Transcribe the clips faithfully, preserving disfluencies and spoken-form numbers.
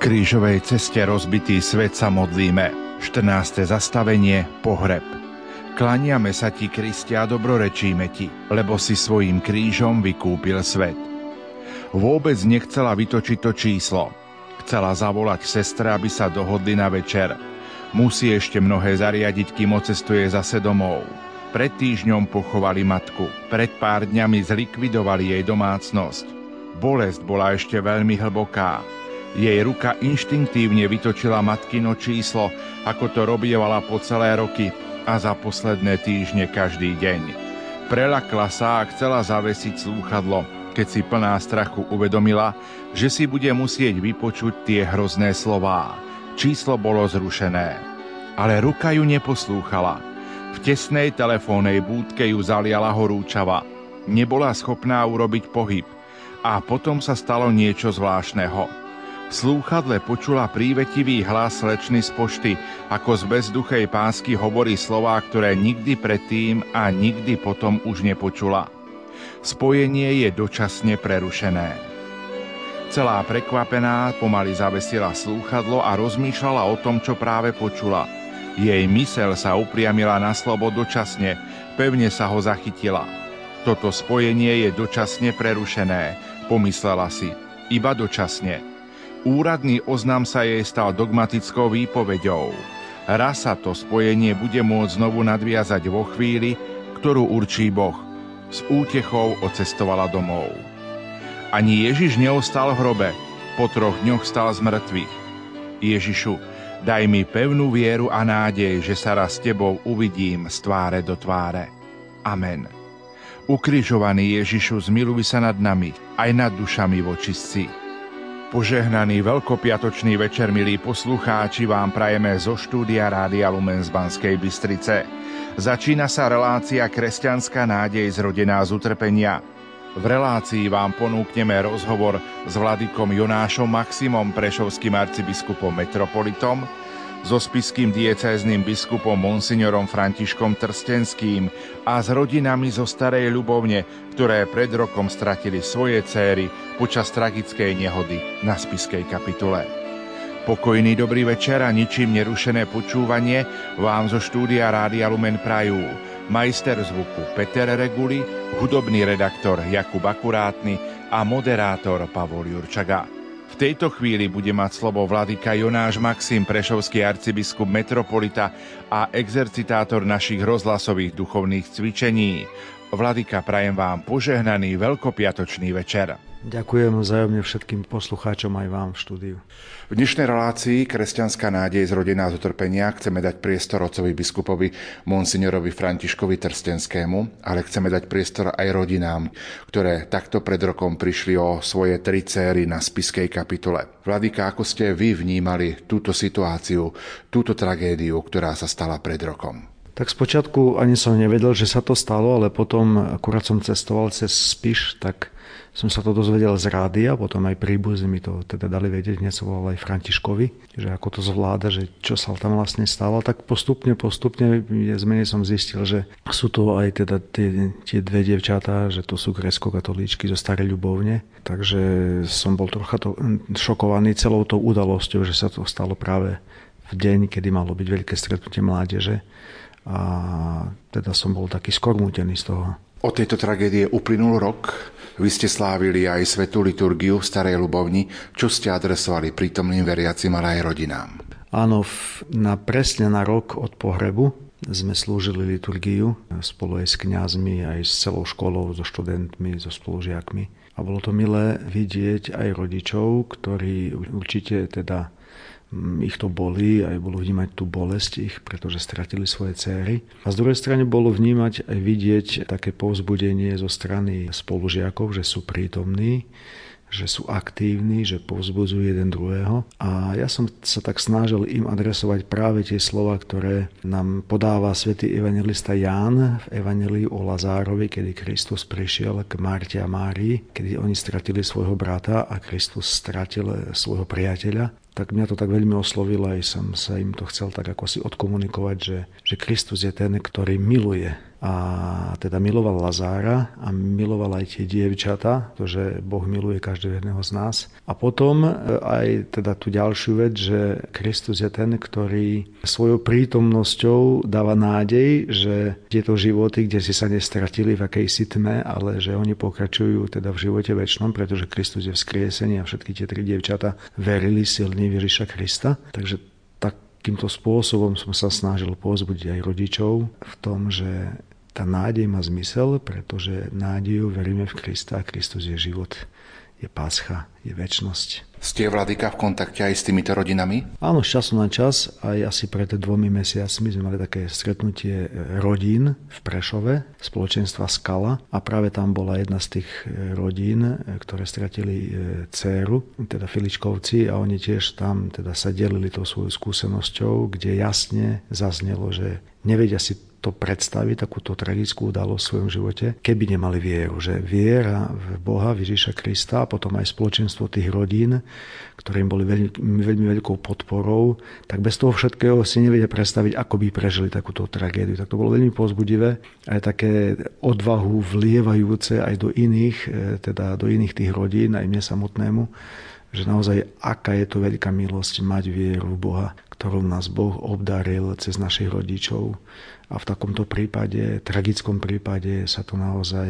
krížovej ceste rozbitý svet sa modlíme. štrnáste zastavenie Pohreb. Klaniame sa ti, Kriste, a dobrorečíme ti, lebo si svojím krížom vykúpil svet. Vôbec nechcela vytočiť to číslo. Chcela zavolať sestre, aby sa dohodli na večer. Musí ešte mnohé zariadiť, kým ocestuje zase domov. Pred týždňom pochovali matku. Pred pár dňami zlikvidovali jej domácnosť. Bolesť bola ešte veľmi hlboká. Jej ruka inštinktívne vytočila matkino číslo, ako to robievala po celé roky a za posledné týždne každý deň. Prelakla sa a chcela zavesiť slúchadlo, keď si plná strachu uvedomila, že si bude musieť vypočuť tie hrozné slová. Číslo bolo zrušené. Ale ruka ju neposlúchala. V tesnej telefónnej búdke ju zaliala horúčava. Nebola schopná urobiť pohyb. A potom sa stalo niečo zvláštneho. V slúchadle počula prívetivý hlas slečny z pošty, ako z bezduchej pásky hovorí slová, ktoré nikdy predtým a nikdy potom už nepočula. Spojenie je dočasne prerušené. Celá prekvapená pomaly zavesila slúchadlo a rozmýšľala o tom, čo práve počula. Jej myseľ sa upriamila na slovo dočasne, pevne sa ho zachytila. Toto spojenie je dočasne prerušené, pomyslela si, iba dočasne. Úradný oznam sa jej stal dogmatickou výpoveďou. Raz sa to spojenie bude môcť znovu nadviazať vo chvíli, ktorú určí Boh. S útechou odcestovala domov. Ani Ježiš neostal v hrobe, po troch dňoch stal z mŕtvych. Ježišu, daj mi pevnú vieru a nádej, že sa raz s tebou uvidím z tváre do tváre. Amen. Ukrižovaný Ježišu, zmiluj sa nad nami, aj nad dušami vočistci. Požehnaný veľkopiatočný večer, milí poslucháči, vám prajeme zo štúdia Rádia Lumen z Banskej Bystrice. Začína sa relácia Kresťanská nádej zrodená z utrpenia. V relácii vám ponúkneme rozhovor s vladykom Jonášom Maximom, prešovským arcibiskupom metropolitom, so spišským diecézným biskupom monsignorom Františkom Trstenským a s rodinami zo Starej Ľubovne, ktoré pred rokom stratili svoje céry počas tragickej nehody na spišskej kapitule. Pokojný dobrý večer a ničím nerušené počúvanie vám zo štúdia Rádia Lumen prajú majster zvuku Peter Reguli, hudobný redaktor Jakub Akurátny a moderátor Pavol Jurčaga. V tejto chvíli bude mať slovo vladyka Jonáš Maxim, prešovský arcibiskup metropolita a exercitátor našich rozhlasových duchovných cvičení. Vladyka, prajem vám požehnaný veľkopiatočný večer. Ďakujem vzájomne všetkým poslucháčom aj vám v štúdiu. V dnešnej relácii Kresťanská nádej zrodená z utrpenia chceme dať priestor otcovi biskupovi monsignorovi Františkovi Trstenskému, ale chceme dať priestor aj rodinám, ktoré takto pred rokom prišli o svoje tri céry na spišskej kapitule. Vladyka, ako ste vy vnímali túto situáciu, túto tragédiu, ktorá sa stala pred rokom? Tak spočiatku ani som nevedel, že sa to stalo, ale potom akurát som cestoval cez Spiš, tak som sa to dozvedel z rádia, potom aj príbuzní mi to teda dali vedieť, hneď som volal aj Františkovi, že ako to zvláda, že čo sa tam vlastne stalo. Tak postupne, postupne zmene som zistil, že sú to aj teda tie, tie dve dievčatá, že to sú grécko-katolíčky zo Starej Ľubovne. Takže som bol trocha to, šokovaný celou tou udalosťou, že sa to stalo práve v deň, kedy malo byť veľké stretnutie mládeže. A teda som bol taký skormútený z toho. Od tejto tragédie uplynul rok. Vy ste slávili aj svätú liturgiu v Starej Ľubovni. Čo ste adresovali prítomným veriacim, ale aj rodinám? Áno, na, presne na rok od pohrebu sme slúžili liturgiu spolu aj s kňazmi, aj s celou školou, so študentmi, so spolužiakmi. A bolo to milé vidieť aj rodičov, ktorí určite teda ich to bolí, aj bolo vnímať tú bolesť ich, pretože stratili svoje céry. A z druhej strany bolo vnímať aj vidieť také povzbudenie zo strany spolužiakov, že sú prítomní, že sú aktívni, že povzbudzujú jeden druhého. A ja som sa tak snažil im adresovať práve tie slova, ktoré nám podáva svätý evanjelista Ján v evanjeliu o Lazárovi, kedy Kristus prišiel k Marte a Márii, kedy oni stratili svojho brata a Kristus stratil svojho priateľa. Tak mňa to tak veľmi oslovilo, aj som sa im to chcel tak ako si odkomunikovať, že, že Kristus je ten, ktorý miluje a teda miloval Lazára a miloval aj tie dievčatá, pretože Boh miluje každého jedného z nás. A potom aj teda tú ďalšiu vec, že Kristus je ten, ktorý svojou prítomnosťou dáva nádej, že tieto životy, kde si sa nestratili v akejsi tme, ale že oni pokračujú teda v živote večnom, pretože Kristus je vzkriesený a všetky tie tri dievčatá verili silne v Ježiša Krista. Takže takýmto spôsobom som sa snažil povzbudiť aj rodičov v tom, že tá nádej má zmysel, pretože nádejou veríme v Krista a Kristus je život, je páscha, je večnosť. Ste, Vladyka, v kontakte aj s týmito rodinami? Áno, z času na čas. Aj asi pred dvomi mesiacmi sme mali také stretnutie rodín v Prešove, spoločenstva Skala. A práve tam bola jedna z tých rodín, ktoré stratili dcéru, teda Filičkovci, a oni tiež tam teda sa delili tou svojou skúsenosťou, kde jasne zaznelo, že nevedia si to predstaviť, takúto tragickú udalosť v svojom živote, keby nemali vieru. Že viera v Boha, v Ježiša Krista a potom aj spoločenstvo tých rodín, ktorým boli veľmi, veľmi veľkou podporou, tak bez toho všetkého si nevedia predstaviť, ako by prežili takúto tragédiu. Tak to bolo veľmi povzbudivé, aj také odvahu vlievajúce aj do iných, teda do iných tých rodín, aj mne samotnému, že naozaj aká je to veľká milosť mať vieru v Boha, ktorou nás Boh obdaril cez našich rodičov. A v takomto prípade, tragickom prípade sa to naozaj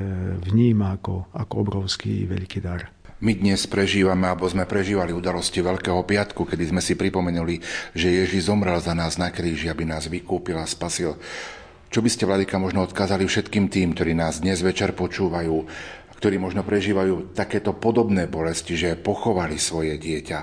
vníma ako, ako obrovský veľký dar. My dnes prežívame, alebo sme prežívali udalosti Veľkého piatku, kedy sme si pripomenuli, že Ježiš zomrel za nás na kríži, aby nás vykúpil a spasil. Čo by ste, Vladyka, možno odkázali všetkým tým, ktorí nás dnes večer počúvajú, ktorí možno prežívajú takéto podobné bolesti, že pochovali svoje dieťa,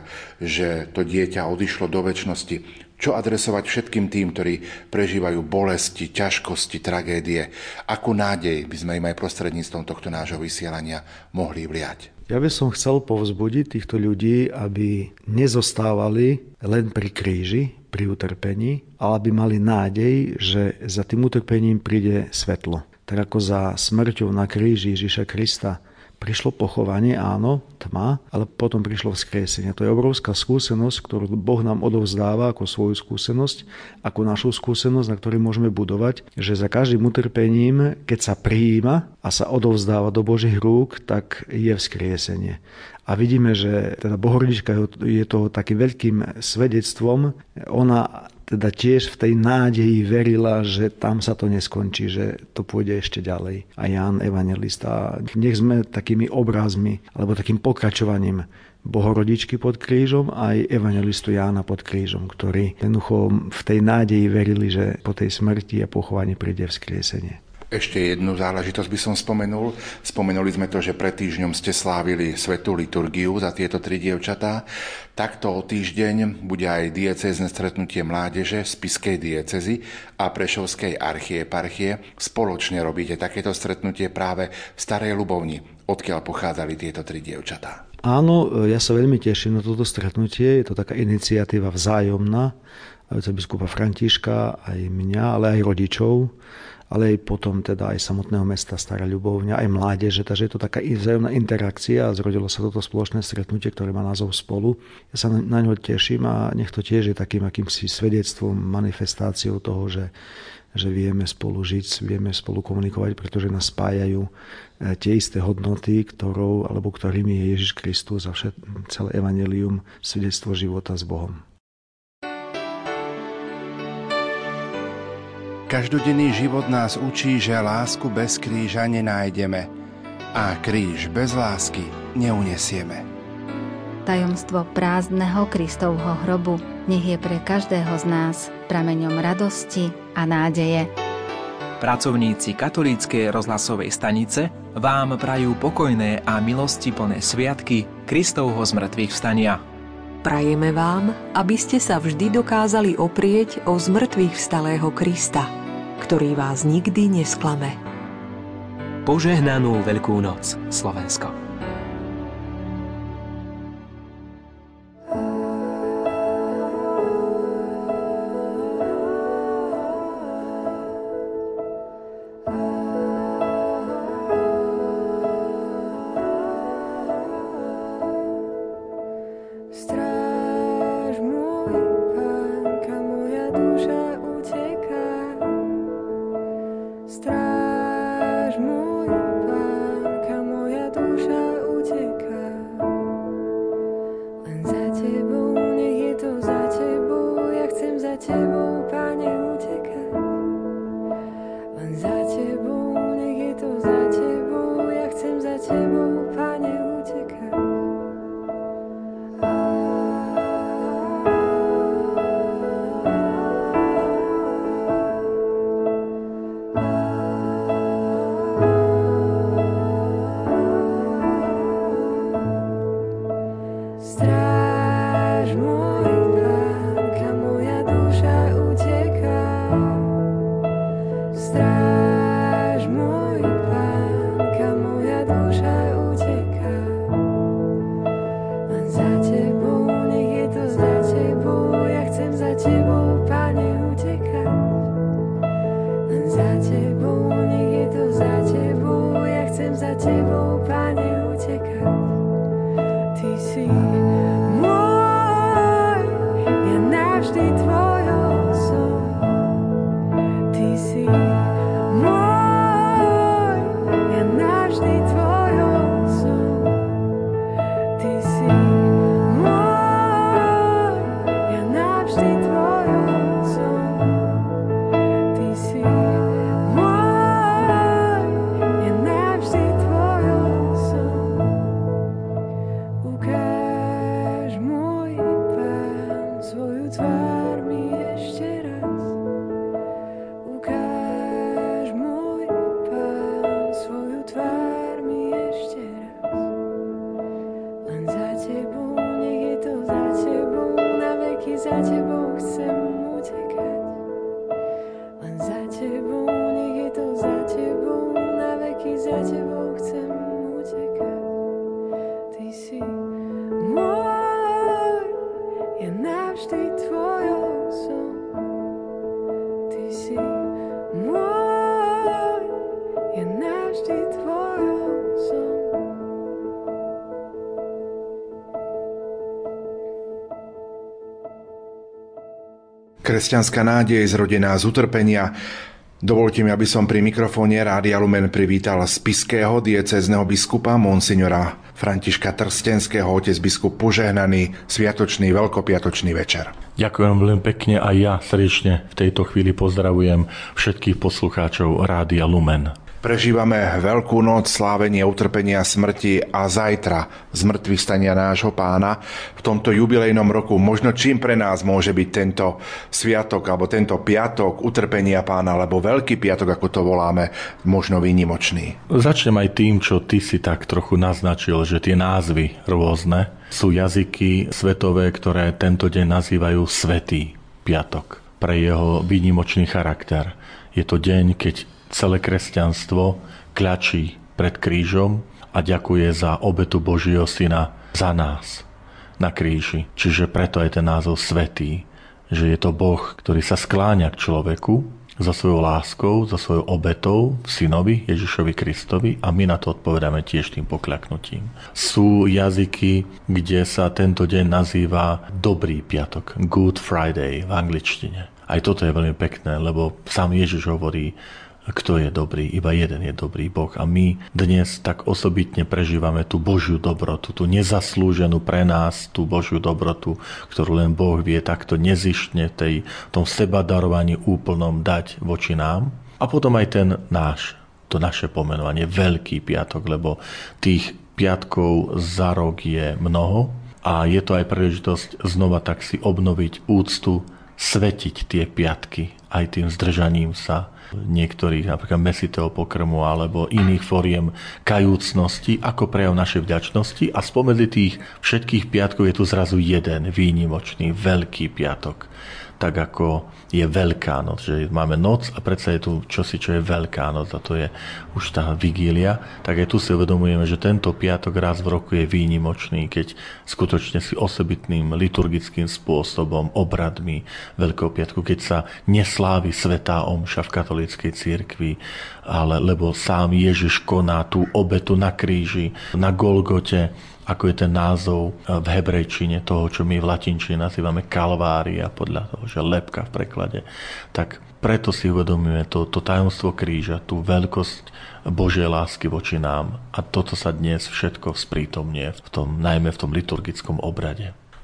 že to dieťa odišlo do večnosti. Čo adresovať všetkým tým, ktorí prežívajú bolesti, ťažkosti, tragédie? Akú nádej by sme im aj prostredníctvom tohto nášho vysielania mohli vliať? Ja by som chcel povzbudiť týchto ľudí, aby nezostávali len pri kríži, pri utrpení, ale aby mali nádej, že za tým utrpením príde svetlo. Tak ako za smrťou na kríži Ježiša Krista prišlo pochovanie, áno, tma, ale potom prišlo vzkriesenie. To je obrovská skúsenosť, ktorú Boh nám odovzdáva ako svoju skúsenosť, ako našu skúsenosť, na ktorej môžeme budovať, že za každým utrpením, keď sa prijíma a sa odovzdáva do Božích rúk, tak je vzkriesenie. A vidíme, že teda Bohorodička je to takým veľkým svedectvom. Ona teda tiež v tej nádeji verila, že tam sa to neskončí, že to pôjde ešte ďalej. A Ján evanjelista. Nech sme takými obrazmi, alebo takým pokračovaním Bohorodičky pod krížom a aj evanjelistu Jána pod krížom, ktorí jednoducho v tej nádeji verili, že po tej smrti a pochovaní príde vzkriesenie. Ešte jednu záležitosť by som spomenul. Spomenuli sme to, že pred týždňom ste slávili svätú liturgiu za tieto tri dievčatá. Takto o týždeň bude aj diecézne stretnutie mládeže spišskej diecézy a Prešovskej archieparchie. Spoločne robíte takéto stretnutie práve v Starej Ľubovni, odkiaľ pochádzali tieto tri dievčatá. Áno, ja sa veľmi teším na toto stretnutie. Je to taká iniciatíva vzájomná, aj biskupa Františka, aj mňa, ale aj rodičov, ale aj potom teda aj samotného mesta Stará Ľubovňa, aj mládeže, takže je to taká vzájomná interakcia a zrodilo sa toto spoločné stretnutie, ktoré má názov Spolu. Ja sa na ňo teším a nech to tiež je takým akýmsi svedectvom, manifestáciou toho, že, že vieme spolu žiť, vieme spolu komunikovať, pretože nás spájajú tie isté hodnoty, ktorou, alebo ktorými je Ježiš Kristus a všet, celé evanjelium, svedectvo života s Bohom. Každodenný život nás učí, že lásku bez kríža nenájdeme a kríž bez lásky neunesieme. Tajomstvo prázdneho Kristovho hrobu nech je pre každého z nás prameňom radosti a nádeje. Pracovníci katolíckej rozhlasovej stanice vám prajú pokojné a milostiplné sviatky Kristovho zmrtvých vstania. Prajeme vám, aby ste sa vždy dokázali oprieť o zmrtvých vstalého Krista, ktorý vás nikdy nesklame. Požehnanú Veľkú noc, Slovensko. Stráž tebou, Pane, utekať. Len za tebou, nech je to za tebou, ja chcem za tebou, Pane, utekať. Kresťanská nádej zrodená z utrpenia. Dovolte mi, aby som pri mikrofóne Rádia Lumen privítal spišského diecézneho biskupa monsignora Františka Trstenského. Otec biskup, požehnaný sviatočný veľkopiatočný večer. Ďakujem veľmi pekne a ja srdečne v tejto chvíli pozdravujem všetkých poslucháčov Rádia Lumen. Prežívame Veľkú noc, slávenie utrpenia, smrti a zajtra zmrtvých stania nášho Pána. V tomto jubilejnom roku možno čím pre nás môže byť tento sviatok alebo tento piatok utrpenia Pána, alebo Veľký piatok, ako to voláme, možno výnimočný. Začnem aj tým, čo ty si tak trochu naznačil, že tie názvy rôzne sú jazyky svetové, ktoré tento deň nazývajú Svätý piatok pre jeho výnimočný charakter. Je to deň, keď celé kresťanstvo kľačí pred krížom a ďakuje za obetu Božieho Syna za nás na kríži. Čiže preto je ten názov Svätý, že je to Boh, ktorý sa skláňa k človeku za svojou láskou, za svojou obetou v Synovi Ježišovi Kristovi a my na to odpovedáme tiež tým pokľaknutím. Sú jazyky, kde sa tento deň nazýva Dobrý piatok, Good Friday v angličtine. Aj toto je veľmi pekné, lebo sám Ježiš hovorí, kto je dobrý, iba jeden je dobrý, Boh. A my dnes tak osobitne prežívame tú Božiu dobrotu, tú nezaslúženú pre nás, tú Božiu dobrotu, ktorú len Boh vie takto nezištne tej, tom sebadarovaní úplnom dať voči nám. A potom aj ten náš, to naše pomenovanie, Veľký piatok, lebo tých piatkov za rok je mnoho a je to aj príležitosť znova tak si obnoviť úctu, svetiť tie piatky aj tým zdržaním sa niektorých, napríklad mäsitého pokrmu alebo iných foriem kajúcnosti ako prejav našej vďačnosti, a spomedzi tých všetkých piatkov je tu zrazu jeden výnimočný Veľký piatok. Tak ako je Veľká noc, že máme noc a predsa je tu čosi, čo je Veľká noc, a to je už tá vigília, tak aj tu si uvedomujeme, že tento piatok raz v roku je výnimočný, keď skutočne si osobitným liturgickým spôsobom, obradmi Veľkého piatku, keď sa neslávi svätá omša v katolíckej cirkvi, ale lebo sám Ježiš koná tú obetu na kríži, na Golgote, ako je ten názov v hebrejčine toho, čo my v latinčine nazývame kalvária, podľa toho, že lebka v preklade. Tak preto si uvedomujeme to, to tajomstvo kríža, tú veľkosť Božej lásky voči nám. A toto sa dnes všetko sprítomnie v tom, najmä v tom liturgickom obrade.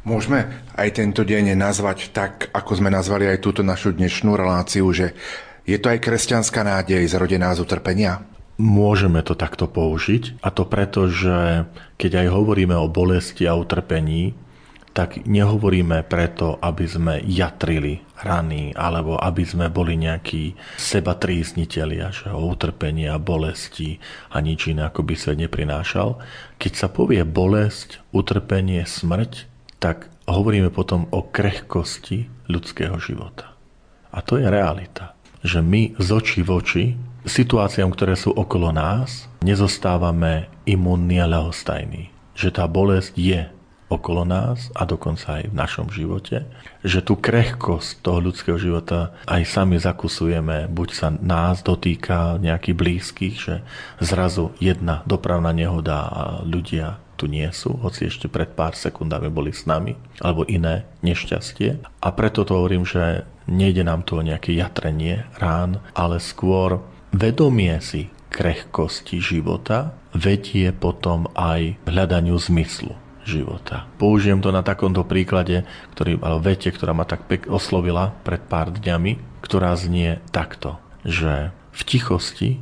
Môžeme aj tento deň nazvať tak, ako sme nazvali aj túto našu dnešnú reláciu, že je to aj kresťanská nádej zrodená z utrpenia? Môžeme to takto použiť, a to preto, že keď aj hovoríme o bolesti a utrpení, tak nehovoríme preto, aby sme jatrili rany, alebo aby sme boli nejakí sebatríznitelia, že o utrpení a bolesti a nič iné, ako by svet neprinášal. Keď sa povie bolesť, utrpenie, smrť, tak hovoríme potom o krehkosti ľudského života. A to je realita, že my z očí v oči situáciám, ktoré sú okolo nás, nezostávame imunní a ľahostajní. Že tá bolesť je okolo nás a dokonca aj v našom živote, že tú krehkosť toho ľudského života aj sami zakusujeme, buď sa nás dotýka nejakých blízkych, že zrazu jedna dopravná nehoda a ľudia tu nie sú, hoci ešte pred pár sekundami boli s nami, alebo iné nešťastie. A preto to hovorím, že nejde nám tu o nejaké jatrenie rán, ale skôr vedomie si krehkosti života vedie potom aj k hľadaniu zmyslu života. Použijem to na takomto príklade, ktorý, alebo vete, ktorá ma tak pek oslovila pred pár dňami, ktorá znie takto, že v tichosti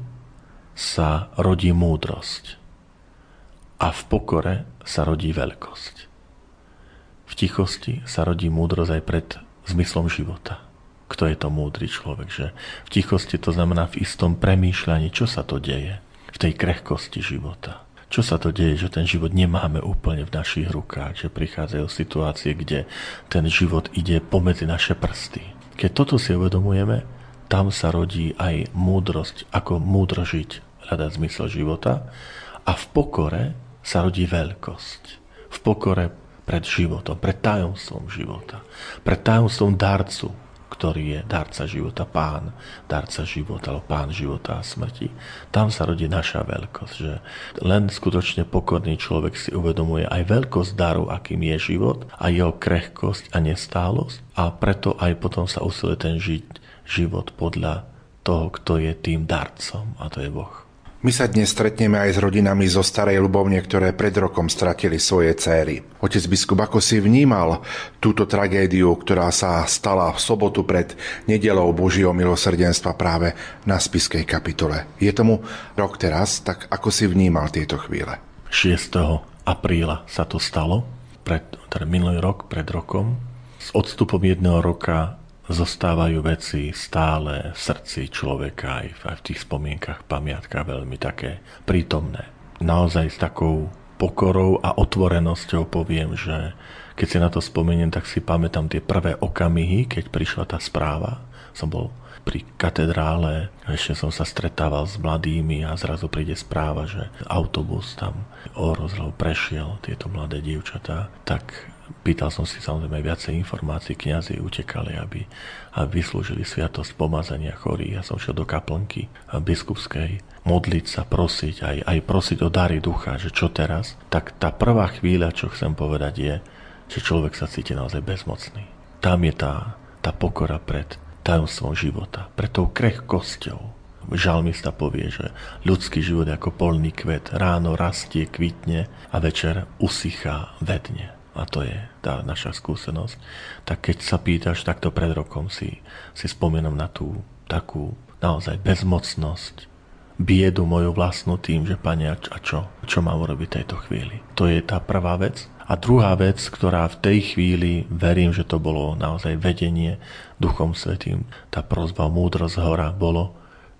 sa rodí múdrosť a v pokore sa rodí veľkosť. V tichosti sa rodí múdrosť aj pred zmyslom života. Kto je to múdry človek? Že v tichosti to znamená v istom premýšľaní, čo sa to deje v tej krehkosti života. Čo sa to deje, že ten život nemáme úplne v našich rukách, že prichádzajú situácie, kde ten život ide pomedzi naše prsty. Keď toto si uvedomujeme, tam sa rodí aj múdrosť, ako múdro žiť, hľadať zmysel života, a v pokore sa rodí veľkosť. V pokore pred životom, pred tajomstvom života, pred tajomstvom darcu, ktorý je darca života, pán, darca života, alebo pán života a smrti. Tam sa rodí naša veľkosť, že len skutočne pokorný človek si uvedomuje aj veľkosť daru, akým je život, a jeho krehkosť a nestálosť, a preto aj potom sa usiluje ten žiť život podľa toho, kto je tým darcom, a to je Boh. My sa dnes stretneme aj s rodinami zo Starej Ľubovne, ktoré pred rokom stratili svoje céry. Otec biskup, ako si vnímal túto tragédiu, ktorá sa stala v sobotu pred nedeľou Božieho milosrdenstva práve na Spišskej kapitule? Je tomu rok teraz, tak ako si vnímal tieto chvíle? šiesteho apríla sa to stalo, pred, teda minulý rok, pred rokom. S odstupom jedného roka zostávajú veci stále v srdci človeka, aj v, aj v tých spomienkach, pamiatkách veľmi také prítomné. Naozaj s takou pokorou a otvorenosťou poviem, že keď si na to spomeniem, tak si pamätám tie prvé okamihy, keď prišla tá správa. Som bol pri katedrále, ešte som sa stretával s mladými a zrazu príde správa, že autobus tam ohrozil, prešiel tieto mladé dievčatá, tak pýtal som si samozrejme viacej informácií, kňazi utekali, aby, aby vyslúžili sviatosť pomazania chorých. Ja som šiel do kaplnky biskupskej modliť sa, prosiť, aj, aj prosiť o dary ducha, že čo teraz. Tak tá prvá chvíľa, čo chcem povedať, je, že človek sa cíti naozaj bezmocný. Tam je tá, tá pokora pred tajomstvom života, pred tou krehkosťou. Žalmista povie, že ľudský život je ako polný kvet. Ráno rastie, kvitne a večer usychá, vedne. A to je tá naša skúsenosť. Tak keď sa pýtaš, takto pred rokom si, si spomínam na tú takú naozaj bezmocnosť, biedu moju vlastnú tým, že Pane, a čo? Čo mám urobiť v tejto chvíli? To je tá prvá vec. A druhá vec, ktorá v tej chvíli, verím, že to bolo naozaj vedenie Duchom Svätým, tá prosba múdrosť hora, bolo,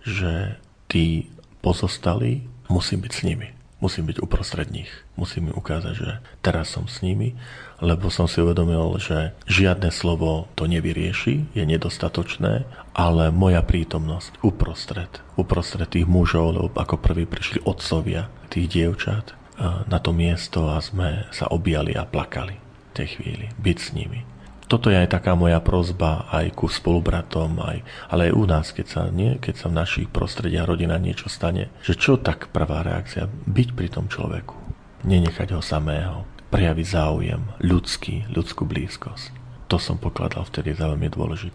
že tí pozostali, musím byť s nimi. Musím byť uprostred nich. Musím im ukázať, že teraz som s nimi, lebo som si uvedomil, že žiadne slovo to nevyrieši, je nedostatočné, ale moja prítomnosť uprostred, uprostred tých mužov, lebo ako prví prišli otcovia tých dievčat na to miesto a sme sa objali a plakali v tej chvíli, byť s nimi. Toto je aj taká moja prosba aj ku spolubratom, aj, ale aj u nás, keď sa, nie, keď sa v našich prostrediach rodina niečo stane, že čo tak prvá reakcia? Byť pri tom človeku. Nenechať ho samého. Prejaviť záujem, ľudský, ľudskú blízkosť. To som pokladal vtedy za veľmi dôležité.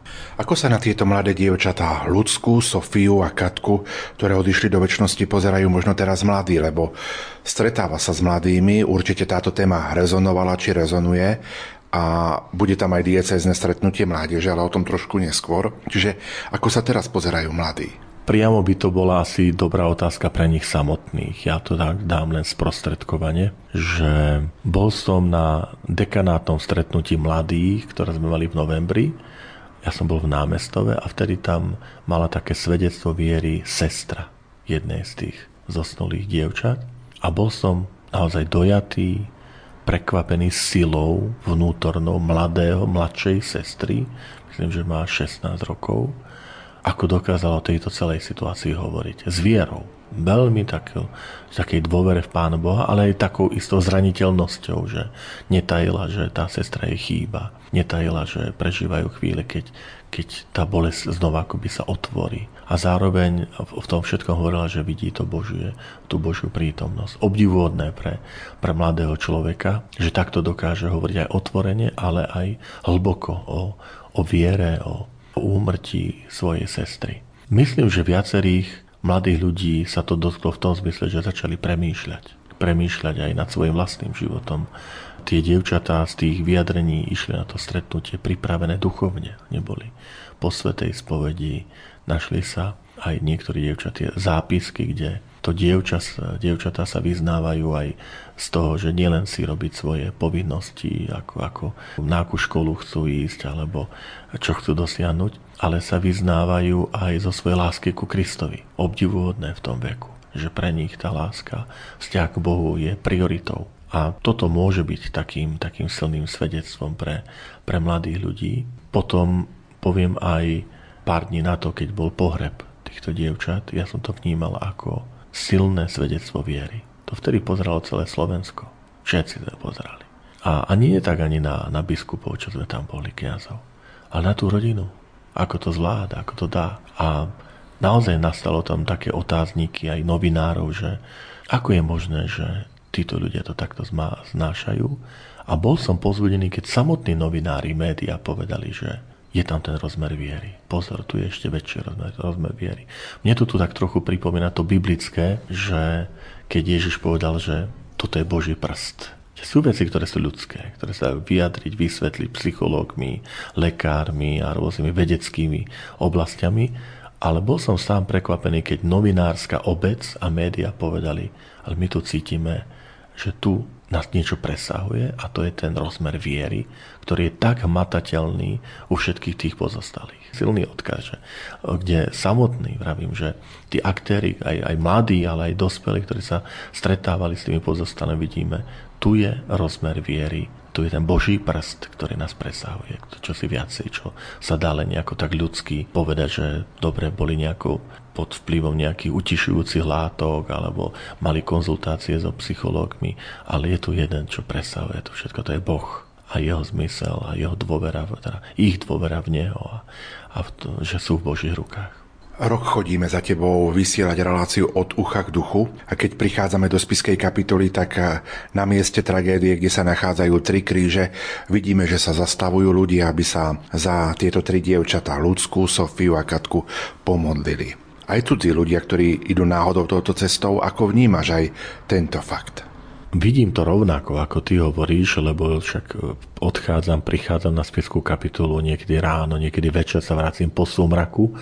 Ako sa na tieto mladé dievčatá, Ľudsku, Sofiu a Katku, ktoré odišli do večnosti, pozerajú možno teraz mladí, lebo stretáva sa s mladými, určite táto téma rezonovala či rezonuje a bude tam aj diecézne stretnutie mládeže, ale o tom trošku neskôr. Čiže ako sa teraz pozerajú mladí? Priamo by to bola asi dobrá otázka pre nich samotných. Ja to dám len sprostredkovane, že bol som na dekanátnom stretnutí mladých, ktoré sme mali v novembri. Ja som bol v Námestove a vtedy tam mala také svedectvo viery sestra jednej z tých zosnulých dievčat. A bol som naozaj dojatý, prekvapený silou vnútornou mladého, mladšej sestry, myslím, že má šestnásť rokov, ako dokázala o tejto celej situácii hovoriť. S vierou. Veľmi taký, takej dôvere v Pána Boha, ale aj takou istou zraniteľnosťou, že netajila, že tá sestra jej chýba. Netajila, že prežívajú chvíle, keď, keď tá bolesť znova akoby sa otvorí. A zároveň v tom všetkom hovorila, že vidí to Božie, tú Božiu prítomnosť. Obdivuhodné pre, pre mladého človeka, že takto dokáže hovoriť aj otvorene, ale aj hlboko o, o viere, o, o úmrtí svojej sestry. Myslím, že viacerých mladých ľudí sa to dotklo v tom zmysle, že začali premýšľať. Premýšľať aj nad svojim vlastným životom. Tie dievčatá z tých vyjadrení išli na to stretnutie pripravené duchovne. Neboli po svätej spovedi. Našli sa aj niektorí dievčatie zápisky, kde to dievča, dievčatá sa vyznávajú aj z toho, že nielen si robiť svoje povinnosti, ako, ako na akú školu chcú ísť, alebo čo chcú dosiahnuť, ale sa vyznávajú aj zo svojej lásky ku Kristovi. Obdivuhodné v tom veku, že pre nich tá láska, vzťah k Bohu je prioritou. A toto môže byť takým, takým silným svedectvom pre, pre mladých ľudí. Potom poviem aj pár dní na to, keď bol pohreb týchto dievčat, ja som to vnímal ako silné svedectvo viery. To vtedy pozeralo celé Slovensko. Všetci to pozerali. A, a nie je tak ani na, na biskupov, čo sme tam boli, kňazov, ale na tú rodinu. Ako to zvláda, ako to dá. A naozaj nastalo tam také otázniky aj novinárov, že ako je možné, že títo ľudia to takto znášajú. A bol som pozbudený, keď samotní novinári, médiá povedali, že je tam ten rozmer viery. Pozor, tu je ešte väčší rozmer, rozmer viery. Mne to tu tak trochu pripomína to biblické, že keď Ježiš povedal, že toto je Boží prst. Že sú veci, ktoré sú ľudské, ktoré sa dajú vyjadriť, vysvetliť psychológmi, lekármi a rôznymi vedeckými oblastiami. Ale bol som sám prekvapený, keď novinárska obec a média povedali, ale my tu cítime, že tu nás niečo presahuje a to je ten rozmer viery, ktorý je tak hmatateľný u všetkých tých pozostalých. Silný odkaz, kde samotný, vravím, že tí aktéri, aj, aj mladí, ale aj dospelí, ktorí sa stretávali s tými pozostalými, vidíme, tu je rozmer viery, tu je ten Boží prst, ktorý nás presahuje. Čo si viacej, čo sa dá len nejako tak ľudský povedať, že dobre, boli nejako pod vplyvom nejakých utišujúcich látok alebo mali konzultácie so psychológmi, ale je tu jeden, čo presahuje to všetko, to je Boh a jeho zmysel a jeho dôvera, teda ich dôvera v Neho a, a v to, že sú v Božích rukách. Rok chodíme za tebou vysielať reláciu Od ucha k duchu a keď prichádzame do spiskej kapitoly, tak na mieste tragédie, kde sa nachádzajú tri kríže, vidíme, že sa zastavujú ľudia, aby sa za tieto tri dievčatá, Ľudsku, Sofiu a Katku, pomodlili. Aj cudzí ľudia, ktorí idú náhodou touto cestou, ako vnímaš aj tento fakt? Vidím to rovnako, ako ty hovoríš, lebo však odchádzam, prichádzam na spiskú kapitolu niekedy ráno, niekedy večer sa vrátim po súmraku.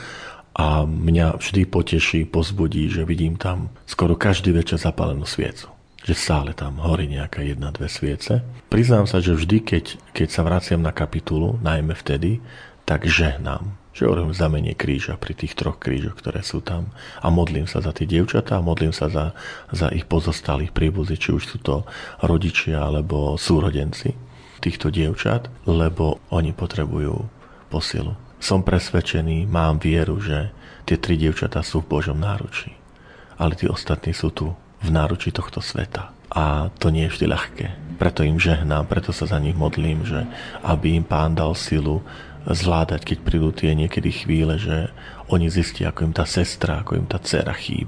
A mňa vždy poteší, pozbudí, že vidím tam skoro každý večer zapálenú sviecu. Že stále tam horí nejaká jedna, dve sviece. Priznám sa, že vždy, keď, keď sa vraciam na kapitulu, najmä vtedy, tak žehnám. Že hovorím znamenie kríža pri tých troch krížoch, ktoré sú tam. A modlím sa za tie dievčatá, modlím sa za, za ich pozostalých príbuzí, či už sú to rodičia alebo súrodenci týchto dievčat, lebo oni potrebujú posilu. Som presvedčený, mám vieru, že tie tri dievčatá sú v Božom náručí. Ale tí ostatní sú tu, v náručí tohto sveta. A to nie je vždy ľahké. Preto im žehnám, preto sa za nich modlím, že aby im Pán dal silu zvládať, keď prídu tie niekedy chvíle, že oni zistia, ako im tá sestra, ako im tá dcera chýba.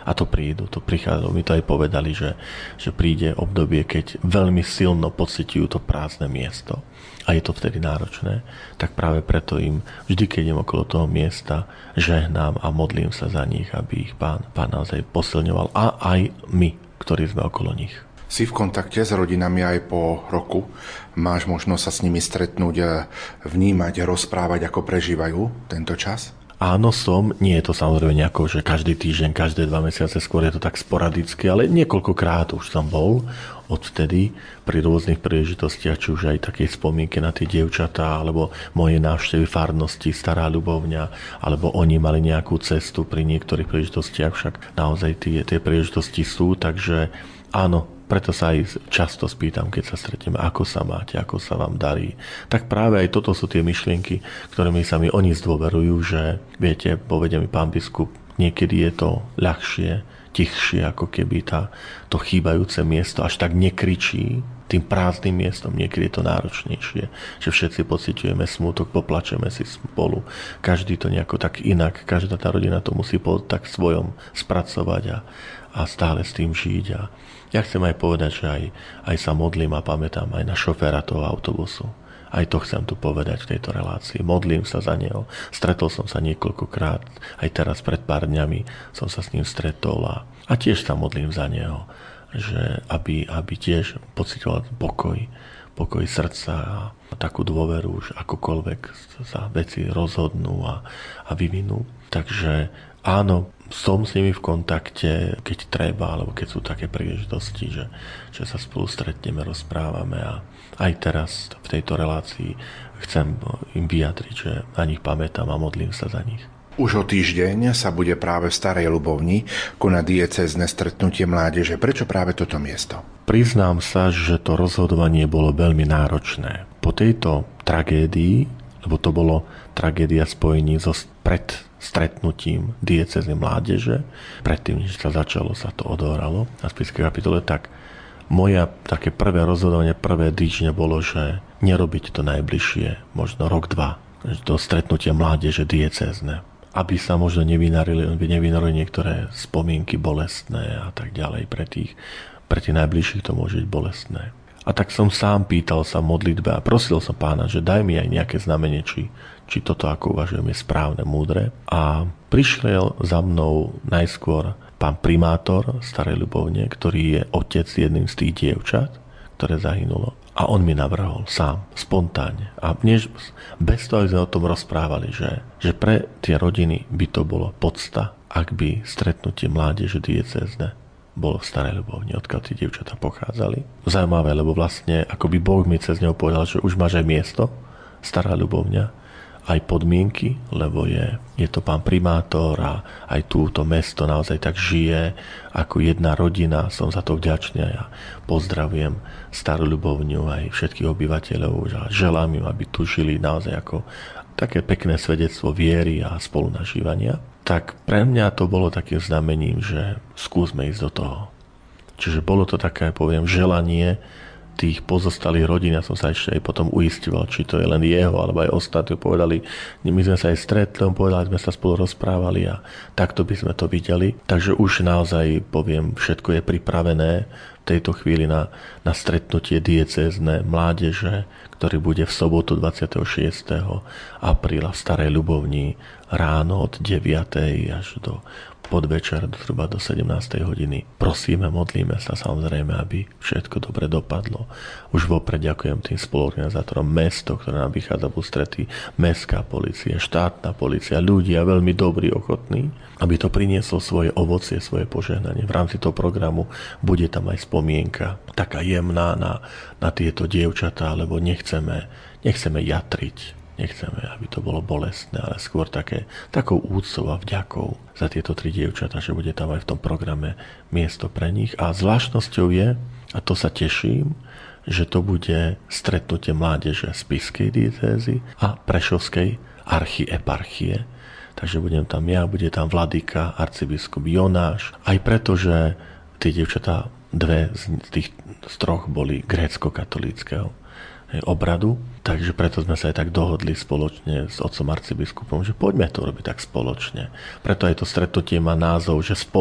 A to prídu, to prichádzajú. My to aj povedali, že, že príde obdobie, keď veľmi silno pociťujú to prázdne miesto. A je to vtedy náročné. Tak práve preto im vždy, keď idem okolo toho miesta, žehnám a modlím sa za nich, aby ich Pán, Pán naozaj posilňoval. A aj my, ktorí sme okolo nich. Si v kontakte s rodinami aj po roku. Máš možnosť sa s nimi stretnúť, vnímať, rozprávať, ako prežívajú tento čas? Áno, som. Nie je to samozrejme nejako, že každý týždeň, každé dva mesiace, skôr je to tak sporadicky, ale niekoľkokrát už som bol odvtedy pri rôznych príležitostiach, či už aj takej spomienke na tie dievčatá, alebo moje návštevy farnosti Stará Ľubovňa, alebo oni mali nejakú cestu pri niektorých príležitostiach, však naozaj tie, tie príležitosti sú, takže áno, preto sa aj často spýtam, keď sa stretneme, ako sa máte, ako sa vám darí. Tak práve aj toto sú tie myšlienky, ktorými sa mi oni zdôverujú, že viete, povedia mi pán biskup, niekedy je to ľahšie, tichšie, ako keby tá, to chýbajúce miesto až tak nekričí tým prázdnym miestom. Niekedy je to náročnejšie, že všetci pociťujeme smútok, poplačeme si spolu. Každý to nejako tak inak, každá tá rodina to musí po tak svojom spracovať a, a stále s tým žiť. A ja chcem aj povedať, že aj, aj sa modlím a pamätám aj na šoféra toho autobusu. Aj to chcem tu povedať v tejto relácii. Modlím sa za neho. Stretol som sa niekoľkokrát. Aj teraz pred pár dňami som sa s ním stretol a, a tiež sa modlím za neho. Že aby, aby tiež pocitoval pokoj, pokoj srdca a takú dôveru, že akokoľvek sa veci rozhodnú a, a vyvinú. Takže áno, som s nimi v kontakte, keď treba, alebo keď sú také príležitosti, že, že sa spolu stretneme, rozprávame a aj teraz v tejto relácii chcem im vyjadriť, že na nich pamätám a modlím sa za nich. Už o týždeň sa bude práve v Starej Ľubovni konať diecézne stretnutie mládeže. Prečo práve toto miesto? Priznám sa, že to rozhodovanie bolo veľmi náročné. Po tejto tragédii, lebo to bolo tragédia spojení so pred stretnutím diecéznej mládeže, predtým, než sa začalo, sa to odohralo na Spišskej kapitole, tak moja také prvé rozhodovanie, prvé týždne bolo, že nerobiť to najbližšie, možno rok, dva, to stretnutie mládeže diecézne, aby sa možno nevynarili, nevynarili niektoré spomienky bolestné a tak ďalej. Pre tých, pre tých najbližších to môže byť bolestné. A tak som sám pýtal sa v modlitbe a prosil som Pána, že daj mi aj nejaké znamenie, či, či toto, ako uvažujem, je správne, múdre. A prišiel za mnou najskôr pán primátor Starej Ľubovne, ktorý je otec jedným z tých dievčat, ktoré zahynulo. A on mi navrhol sám, spontánne. A než, bez toho, aby sme o tom rozprávali, že, že pre tie rodiny by to bolo podsta, ak by stretnutie mládeže diecézne bolo v Starej Ľubovni, odkiaľ tie dievčatá pochádzali. Zaujímavé, lebo vlastne akoby Boh mi cez neho povedal, že už máš aj miesto, Stará Ľubovňa, aj podmienky, lebo je, je to pán primátor a aj túto mesto naozaj tak žije ako jedna rodina. Som za to vďačný a ja pozdravujem Starú Ľubovňu aj všetkých obyvateľov a želám im, aby tu žili naozaj ako také pekné svedectvo viery a spolunažívania. Tak pre mňa to bolo takým znamením, že skúsme ísť do toho. Čiže bolo to také, poviem, želanie tých pozostalých rodín. Ja som sa ešte aj potom uistoval, či to je len jeho, alebo aj ostatní povedali. My sme sa aj stretli, on povedal, sme sa spolu rozprávali a takto by sme to videli. Takže už naozaj, poviem, všetko je pripravené v tejto chvíli na, na stretnutie diecézne mládeže, ktorý bude v sobotu dvadsiateho šiesteho apríla v Starej Ľubovni ráno od deviatej až do podvečer, zhruba do sedemnástej hodiny. Prosíme, modlíme sa samozrejme, aby všetko dobre dopadlo. Už vopred ďakujem tým spoluorganizátorom mesto, ktoré nám vychádza v ústretí, mestská polícia, štátna polícia, ľudia veľmi dobrí, ochotní, aby to prinieslo svoje ovocie, svoje požehnanie. V rámci toho programu bude tam aj spomienka, taká jemná na, na tieto dievčatá, lebo nechceme, nechceme jatriť. Nechceme, aby to bolo bolestné, ale skôr také, takou úctou a vďakou za tieto tri dievčatá, že bude tam aj v tom programe miesto pre nich. A zvláštnosťou je, a to sa teším, že to bude stretnutie mládeže Spišskej diecézy a Prešovskej archieparchie. Takže budem tam ja, bude tam vladyka, arcibiskup Jonáš. Aj preto, že tie dievčatá, dve z tých z troch boli grécko-katolíckeho obradu, takže preto sme sa aj tak dohodli spoločne s otcom arcibiskupom, že poďme to robiť tak spoločne. Preto aj to stretnutie má názov, že spolu.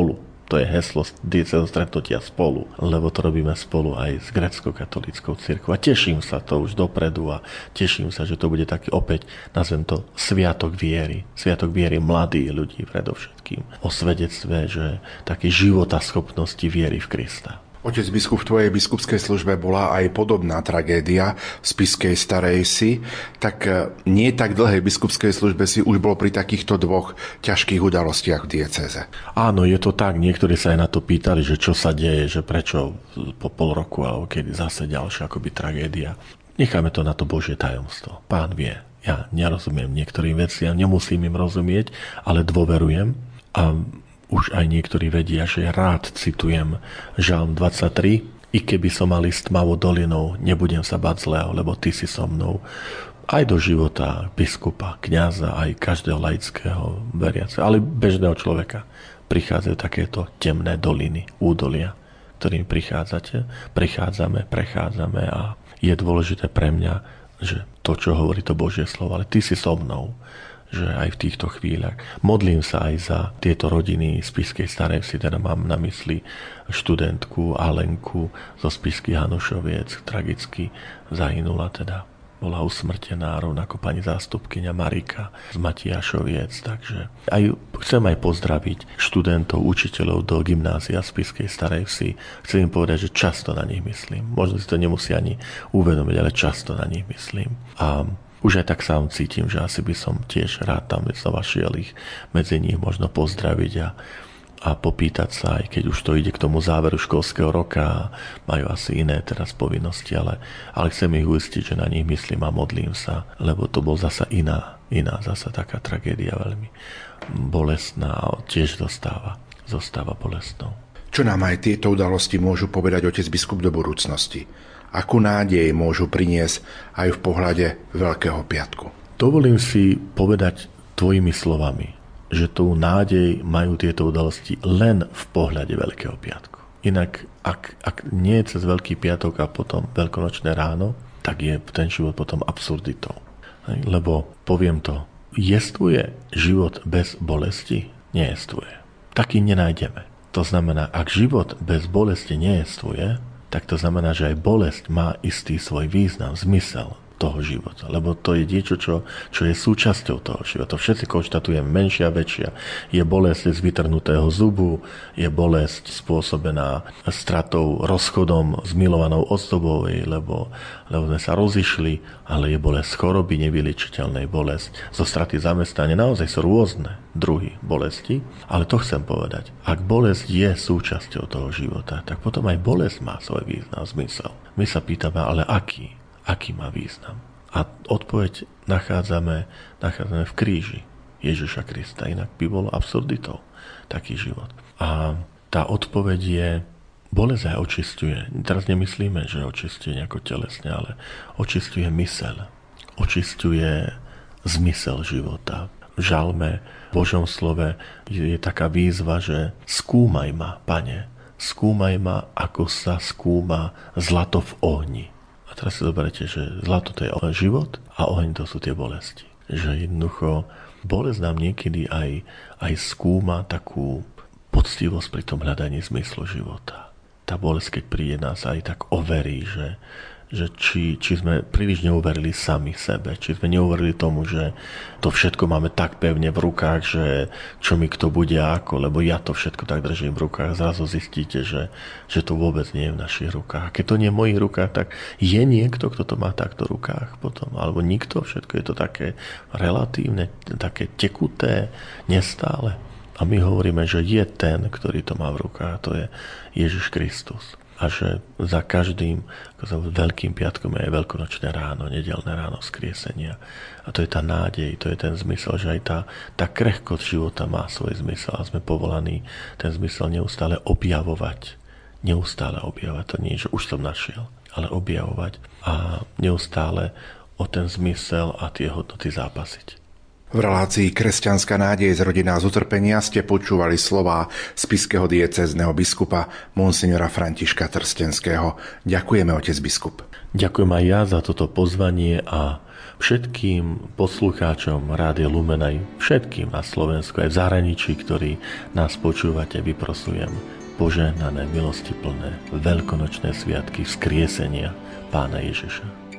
To je heslo diecézneho stretnutia spolu, lebo to robíme spolu aj s grécko-katolíckou cirkvou. A teším sa to už dopredu a teším sa, že to bude taký opäť, nazvem to, sviatok viery. Sviatok viery mladých ľudí predovšetkým. O svedectve, že také životaschopnosti viery v Krista. Otec biskup, v tvojej biskupskej službe bola aj podobná tragédia v Spišskej Starej Si. Tak nie tak dlhej biskupskej službe si už bol pri takýchto dvoch ťažkých udalostiach v diecéze. Áno, je to tak. Niektorí sa aj na to pýtali, že čo sa deje, že prečo po pol roku alebo kedy zase ďalšia akoby tragédia. Necháme to na to Božie tajomstvo. Pán vie. Ja nerozumiem niektorým veciam, nemusím im rozumieť, ale dôverujem a už aj niektorí vedia, že rád citujem Žalm dvadsaťtri. I keby som mal ísť tmavou dolinou, nebudem sa báť zlého, lebo ty si so mnou. Aj do života biskupa, kňaza, aj každého laického veriaceho, ale bežného človeka prichádzajú takéto temné doliny, údolia, ktorým prichádzate, prichádzame, prechádzame a je dôležité pre mňa, že to, čo hovorí to Božie slovo, ale ty si so mnou, že aj v týchto chvíľach. Modlím sa aj za tieto rodiny z Spišskej Starej Si, teda mám na mysli študentku Alenku zo Spišských Hanušoviec, tragicky zahynula, teda bola usmrtená, rovnako pani zástupkyňa Marika z Matiašoviec, takže aj, chcem aj pozdraviť študentov, učiteľov do gymnázia Spišskej Starej Si. Chcem im povedať, že často na nich myslím. Možno si to nemusí ani uvedomiť, ale často na nich myslím. A už aj tak sám cítim, že asi by som tiež rád tam znova šiel ich medzi nich možno pozdraviť a, a popýtať sa, aj keď už to ide k tomu záveru školského roka a majú asi iné teraz povinnosti, ale, ale chcem ich uistiť, že na nich myslím a modlím sa, lebo to bol zasa iná, iná zasa taká tragédia veľmi bolestná a tiež zostáva, zostáva bolestnou. Čo nám aj tieto udalosti môžu povedať otec biskup do budúcnosti? Akú nádej môžu priniesť aj v pohľade Veľkého piatku? Dovolím si povedať tvojimi slovami, že tú nádej majú tieto udalosti len v pohľade Veľkého piatku. Inak, ak, ak nie je cez Veľký piatok a potom veľkonočné ráno, tak je ten život potom absurditou. Lebo, poviem to, jestvuje život bez bolesti? Nejestvuje. Taký nenájdeme. To znamená, ak život bez bolesti nejestvuje, tak to znamená, že aj bolesť má istý svoj význam, zmysel toho života. Lebo to je niečo, čo, čo je súčasťou toho života. Všetci konštatujeme menšia, väčšia. Je bolesť z vytrhnutého zubu, je bolesť spôsobená stratou, rozchodom s milovanou ozdobovej, lebo, lebo sme sa rozišli, ale je bolesť choroby, nevyliečiteľnej bolesť. Zo straty zamestnania naozaj sú rôzne druhy bolesti, ale to chcem povedať. Ak bolesť je súčasťou toho života, tak potom aj bolesť má svoj význam, zmysel. My sa pýtame, ale aký? Aký má význam? A odpoveď nachádzame, nachádzame v kríži Ježiša Krista, inak by bolo absurditou taký život. A tá odpoveď je, bolesť aj očisťuje. Teraz nemyslíme, že očisťuje nejako telesne, ale očisťuje myseľ. Očisťuje zmysel života. V žalme, v Božom slove je taká výzva, že skúmaj ma, Pane, skúmaj ma, ako sa skúma zlato v ohni. A teraz si zoberiete, že zlato to je život a oheň to sú tie bolesti. Že jednoducho bolesť nám niekedy aj, aj skúma takú poctivosť pri tom hľadaní zmyslu života. Tá bolesť, keď príde, nás aj tak overí, že, že či, či sme príliš neuverili sami sebe, či sme neuverili tomu, že to všetko máme tak pevne v rukách, že čo mi kto bude ako, lebo ja to všetko tak držím v rukách. Zrazu zistíte, že, že to vôbec nie je v našich rukách. A keď to nie je v mojich rukách, tak je niekto, kto to má takto v rukách potom, alebo nikto, všetko je to také relatívne, také tekuté, nestále. A my hovoríme, že je ten, ktorý to má v rukách, to je Ježiš Kristus. A že za každým Veľkým piatkom je veľkonočné ráno, nedeľné ráno vzkriesenia. A to je tá nádej, to je ten zmysel, že aj tá, tá krehkosť života má svoj zmysel a sme povolaní ten zmysel neustále objavovať. Neustále objavovať, to nie je, že už som našiel, ale objavovať a neustále o ten zmysel a tie hodnoty zápasiť. V relácii Kresťanská nádej z rodina z utrpenia ste počúvali slová spišského diecézneho biskupa monsignora Františka Trstenského. Ďakujeme, otec biskup. Ďakujem aj ja za toto pozvanie a všetkým poslucháčom Rádia Lumen, aj všetkým na Slovensku, aj v zahraničí, ktorí nás počúvate, vyprosujem požehnané, milostiplné veľkonočné sviatky vzkriesenia Pána Ježiša.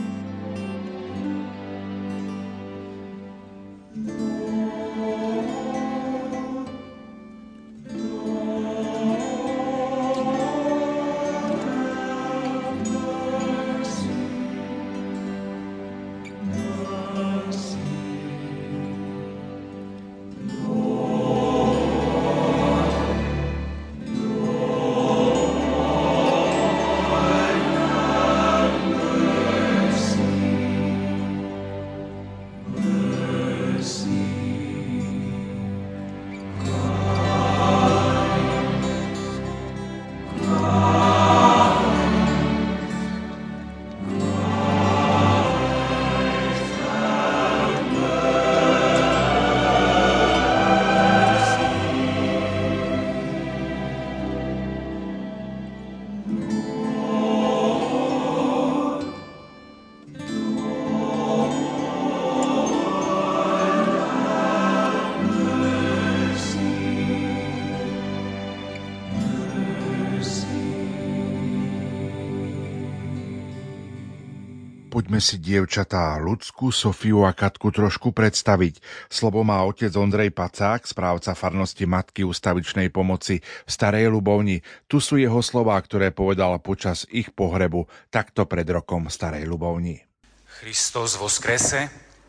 Poďme si, dievčatá, Ľudsku, Sofiu a Katku trošku predstaviť. Slovo má otec Ondrej Pacák, správca farnosti Matky ústavičnej pomoci v Starej Ľubovni. Tu sú jeho slová, ktoré povedal počas ich pohrebu takto pred rokom v Starej Ľubovni. Kristus voskrese,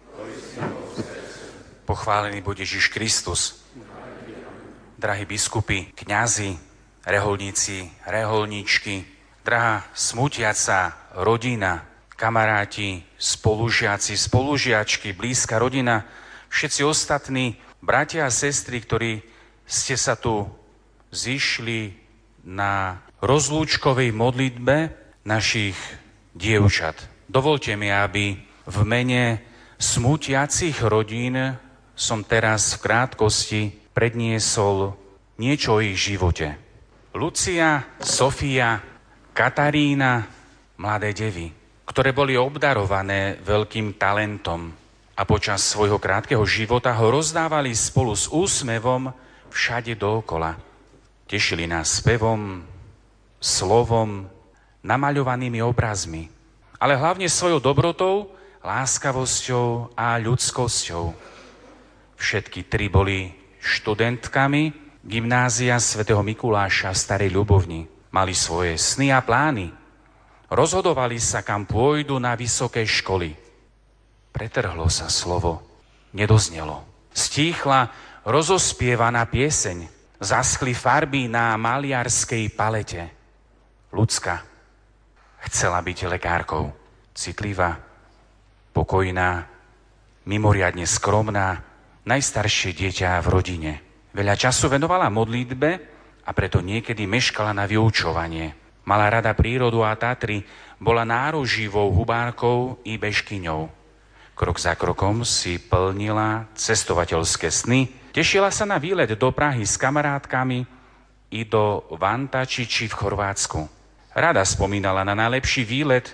pochválený buď Ježiš Kristus. Drahí biskupy, kňazi, reholníci, reholníčky, drahá smutiaca rodina, kamaráti, spolužiaci, spolužiačky, blízka rodina, všetci ostatní bratia a sestry, ktorí ste sa tu zišli na rozlúčkovej modlitbe našich dievčat. Dovolte mi, aby v mene smutiacich rodín som teraz v krátkosti predniesol niečo o ich živote. Lucia, Sofia, Katarína, mladé devy, ktoré boli obdarované veľkým talentom a počas svojho krátkeho života ho rozdávali spolu s úsmevom všade dookola. Tešili nás spevom, slovom, namaľovanými obrazmi, ale hlavne svojou dobrotou, láskavosťou a ľudskosťou. Všetky tri boli študentkami gymnázia svätého Mikuláša v Starej Ľubovni. Mali svoje sny a plány. Rozhodovali sa, kam pôjdu na vysoké školy. Pretrhlo sa slovo, nedoznelo. Stíchla rozospievaná pieseň. Zaschli farby na maliarskej palete. Ľudská chcela byť lekárkou. Citlivá, pokojná, mimoriadne skromná, najstaršie dieťa v rodine. Veľa času venovala modlitbe a preto niekedy meškala na vyučovanie. Mala rada prírodu a Tatry, bola náruživou hubárkou i bežkyňou. Krok za krokom si plnila cestovateľské sny, tešila sa na výlet do Prahy s kamarátkami i do Vantačiči v Chorvátsku. Rada spomínala na najlepší výlet,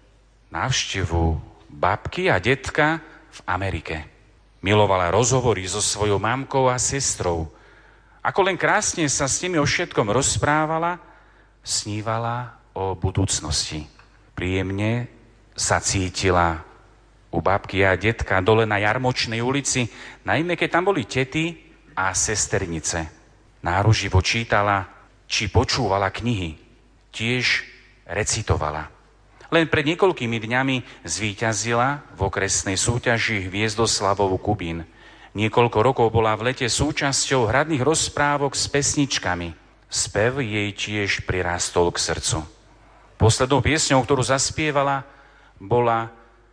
návštevu babky a detka v Amerike. Milovala rozhovory so svojou mamkou a sestrou. Ako len krásne sa s nimi o všetkom rozprávala, snívala o budúcnosti. Príjemne sa cítila u babky a detka dole na Jarmočnej ulici, najmä keď tam boli tety a sesternice. Náruživo čítala, či počúvala knihy. Tiež recitovala. Len pred niekoľkými dňami zvíťazila v okresnej súťaži Hviezdoslavov Kubín. Niekoľko rokov bola v lete súčasťou hradných rozprávok s pesničkami. Spev jej tiež prirástol k srdcu. Poslednou piesňou, ktorú zaspievala, bola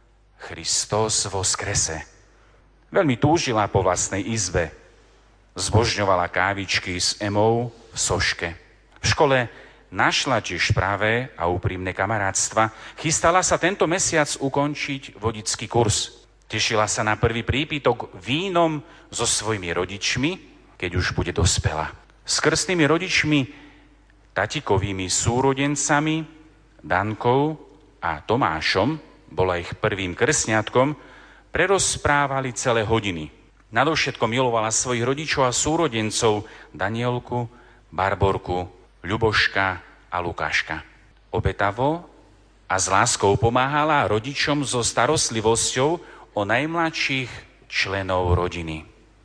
Kristus voskrese. Veľmi túžila po vlastnej izbe. Zbožňovala kávičky s Emou v Soške. V škole našla tiež pravé a úprimné kamarátstva. Chystala sa tento mesiac ukončiť vodický kurz. Tešila sa na prvý prípitok vínom so svojimi rodičmi, keď už bude dospelá. S krstnými rodičmi, tatikovými súrodencami, Dankou a Tomášom, bola ich prvým krsňatkom, prerozprávali celé hodiny. Nadovšetko milovala svojich rodičov a súrodencov Danielku, Barborku, Ľuboška a Lukáška. Obetavo a s láskou pomáhala rodičom so starostlivosťou o najmladších členov rodiny.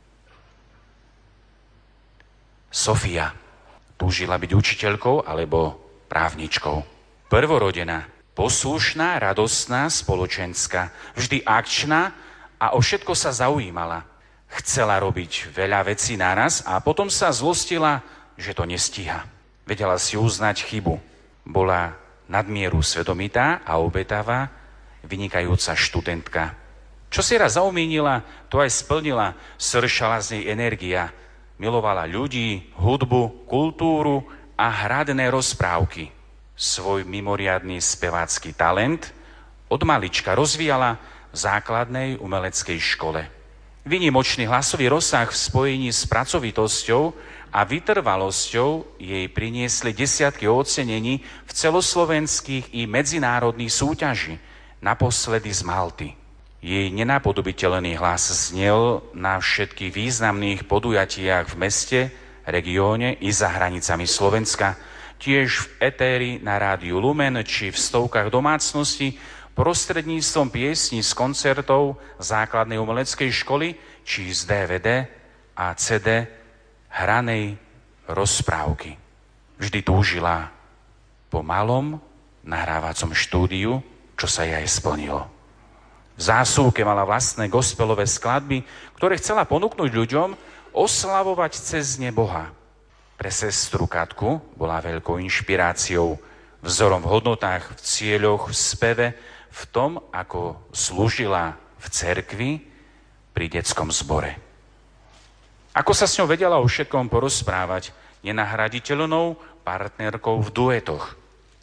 Sofia túžila byť učiteľkou alebo právničkou. Prvorodená, poslušná, radostná, spoločenská, vždy akčná a o všetko sa zaujímala. Chcela robiť veľa vecí naraz a potom sa zlostila, že to nestíha. Vedela si uznať chybu. Bola nadmieru svedomitá a obetavá, vynikajúca študentka. Čo si raz zaumienila, to aj splnila, sršala z nej energia. Milovala ľudí, hudbu, kultúru a hradné rozprávky. Svoj mimoriadny spevácky talent od malička rozvíjala v základnej umeleckej škole. Výnimočný hlasový rozsah v spojení s pracovitosťou a vytrvalosťou jej priniesli desiatky ocenení v celoslovenských i medzinárodných súťaží, naposledy z Malty. Jej nenapodobiteľný hlas znel na všetkých významných podujatiach v meste, regióne i za hranicami Slovenska, tiež v etéri na rádiu Lumen či v stovkách domácností, prostredníctvom piesní z koncertov základnej umeleckej školy či z dé vé dé a cé dé hranej rozprávky. Vždy túžila po malom nahrávacom štúdiu, čo sa jej aj splnilo. V zásuvke mala vlastné gospelové skladby, ktoré chcela ponúknuť ľuďom, oslavovať cez ne Boha. Pre sestru Katku bola veľkou inšpiráciou, vzorom v hodnotách, v cieľoch, v speve, v tom, ako slúžila v cerkvi pri detskom zbore. Ako sa s ňou vedela o všetkom porozprávať, nenahraditeľnou partnerkou v duetoch.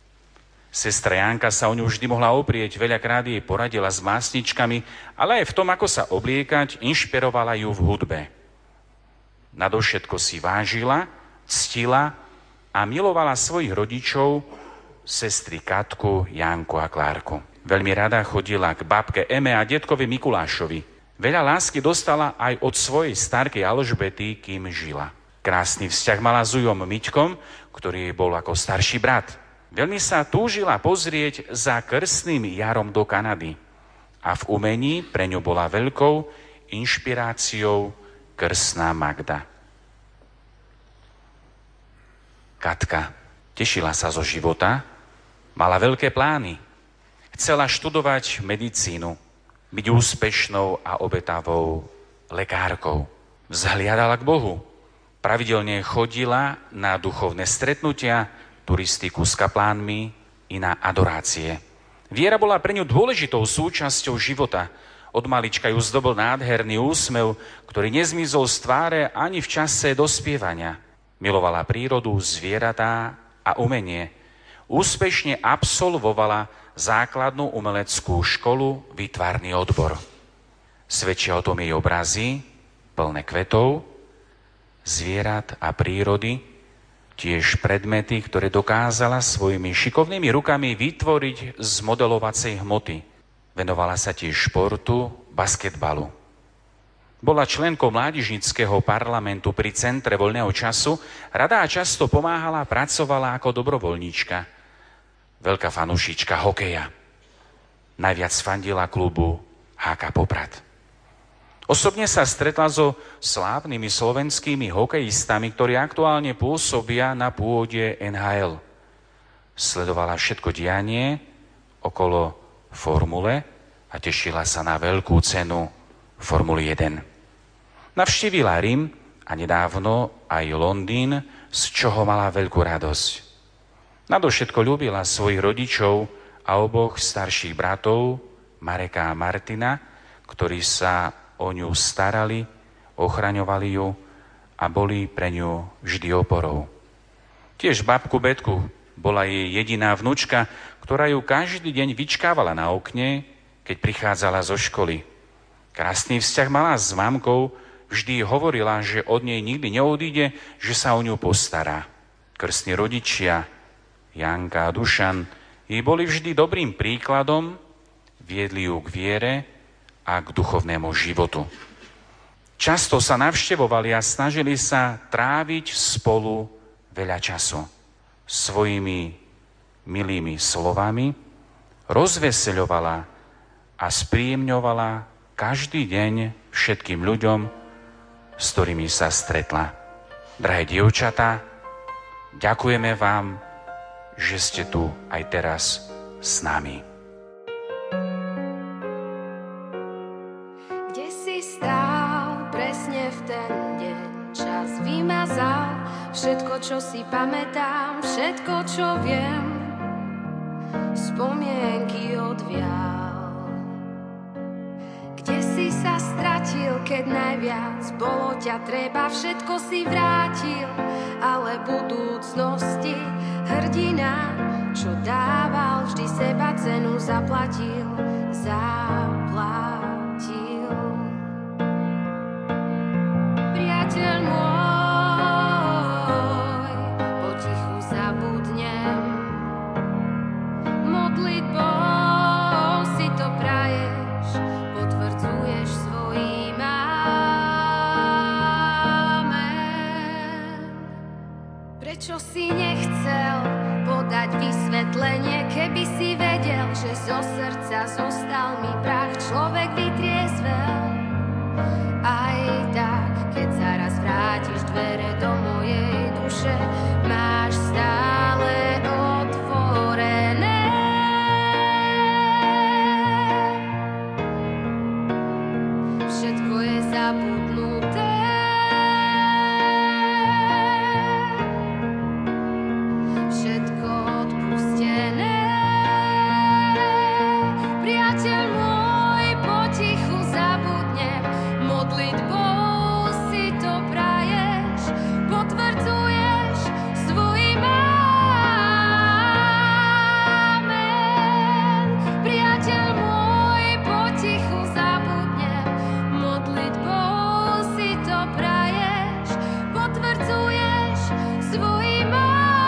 Sestra Janka sa o ňu vždy mohla oprieť, veľakrát jej poradila s básničkami, ale aj v tom, ako sa obliekať, inšpirovala ju v hudbe. Nadovšetko si vážila, ctila a milovala svojich rodičov, sestry Katku, Janku a Klárku. Veľmi rada chodila k babke Eme a detkovi Mikulášovi. Veľa lásky dostala aj od svojej starkej Alžbety, kým žila. Krásny vzťah mala s ujom Miťkom, ktorý bol ako starší brat. Veľmi sa túžila pozrieť za krstným Jarom do Kanady. A v umení pre ňu bola veľkou inšpiráciou krstná Magda. Katka tešila sa zo života, mala veľké plány. Chcela študovať medicínu, byť úspešnou a obetavou lekárkou. Vzhliadala k Bohu. Pravidelne chodila na duchovné stretnutia, turistiku s kaplánmi i na adorácie. Viera bola pre ňu dôležitou súčasťou života. Od malička ju zdobol nádherný úsmev, ktorý nezmizol z tváre ani v čase dospievania. Milovala prírodu, zvieratá a umenie. Úspešne absolvovala základnú umeleckú školu, výtvarný odbor. Svedčia o tom jej obrazy, plné kvetov, zvierat a prírody, tiež predmety, ktoré dokázala svojimi šikovnými rukami vytvoriť z modelovacej hmoty. Venovala sa tiež športu, basketbalu. Bola členkou mládežníckeho parlamentu pri Centre voľného času, rada a často pomáhala, pracovala ako dobrovoľníčka. Veľká fanúšička hokeja. Najviac fandila klubu há ká Poprad. Osobne sa stretla so slávnymi slovenskými hokejistami, ktorí aktuálne pôsobia na pôde en há el. Sledovala všetko dianie okolo formule a tešila sa na veľkú cenu Formuly jeden. Navštívila Rím a nedávno aj Londýn, z čoho mala veľkú radosť. Nadovšetko ľúbila svojich rodičov a oboch starších bratov, Mareka a Martina, ktorí sa o ňu starali, ochraňovali ju a boli pre ňu vždy oporou. Tiež babku Betku bola jej jediná vnučka, ktorá ju každý deň vyčkávala na okne, keď prichádzala zo školy. Krásny vzťah mala s mamkou, vždy hovorila, že od nej nikdy neodíde, že sa o ňu postará. Krstní rodičia Janka a Dušan jej boli vždy dobrým príkladom, viedli ju k viere a k duchovnému životu. Často sa navštevovali a snažili sa tráviť spolu veľa času. Svojimi milými slovami rozveseľovala a spríjemňovala každý deň všetkým ľuďom, s ktorými sa stretla. Drahé dievčatá, ďakujeme vám, že ste tu aj teraz s nami. Kde si stál presne v ten deň, čas vymazal všetko, čo si pamätám, všetko, čo viem, spomienky odvial. Kde si sa stratil, keď najviac bolo ťa treba, všetko si vrátil, ale budúcnosti hrdina, čo dával, vždy seba cenu zaplatil, zaplatil. Priateľ môj, potichu zabudnem, modlitbou si to praješ, potvrdzuješ svojím amen. Prečo si nechcel podať vysvetlenie, keby si vedel, že zo srdca zostal mi prach, človek vytriezvel. Aj tak, keď sa raz vrátiš dvere do mojej duše, máš stále otvorené. Všetko je zabudnuté. Všetko odpustené. Priateľ môj, potichu zabudnem, modlitbou si to praješ, potvrdzuješ svojím amen. Priateľ môj, potichu zabudnem, modlitbou si to praješ, potvrdzuješ svojím amen.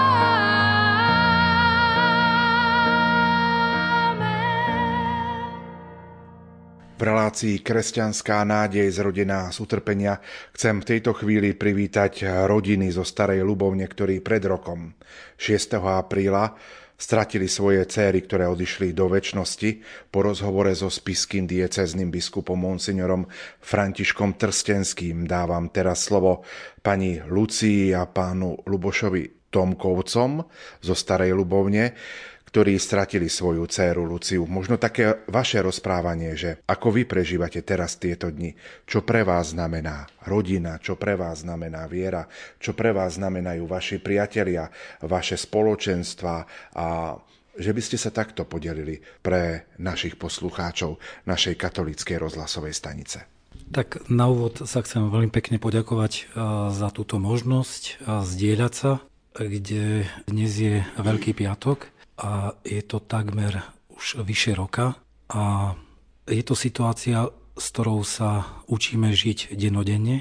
V relácii Kresťanská nádej zrodená z utrpenia chcem v tejto chvíli privítať rodiny zo Starej Ľubovne, ktorí pred rokom šiesteho apríla stratili svoje céry, ktoré odišli do večnosti. Po rozhovore so spišským diecéznym biskupom monsignorom Františkom Trstenským dávam teraz slovo pani Lucii a pánu Lubošovi Tomkovcom zo Starej Ľubovne, ktorí stratili svoju dcéru Luciu. Možno také vaše rozprávanie, že ako vy prežívate teraz tieto dni, čo pre vás znamená rodina, čo pre vás znamená viera, čo pre vás znamenajú vaši priatelia, vaše spoločenstva, a že by ste sa takto podelili pre našich poslucháčov našej katolíckej rozhlasovej stanice. Tak na úvod sa chcem veľmi pekne poďakovať za túto možnosť zdieľať sa, kde dnes je Veľký piatok. A je to takmer už vyše roka a je to situácia, s ktorou sa učíme žiť dennodenne,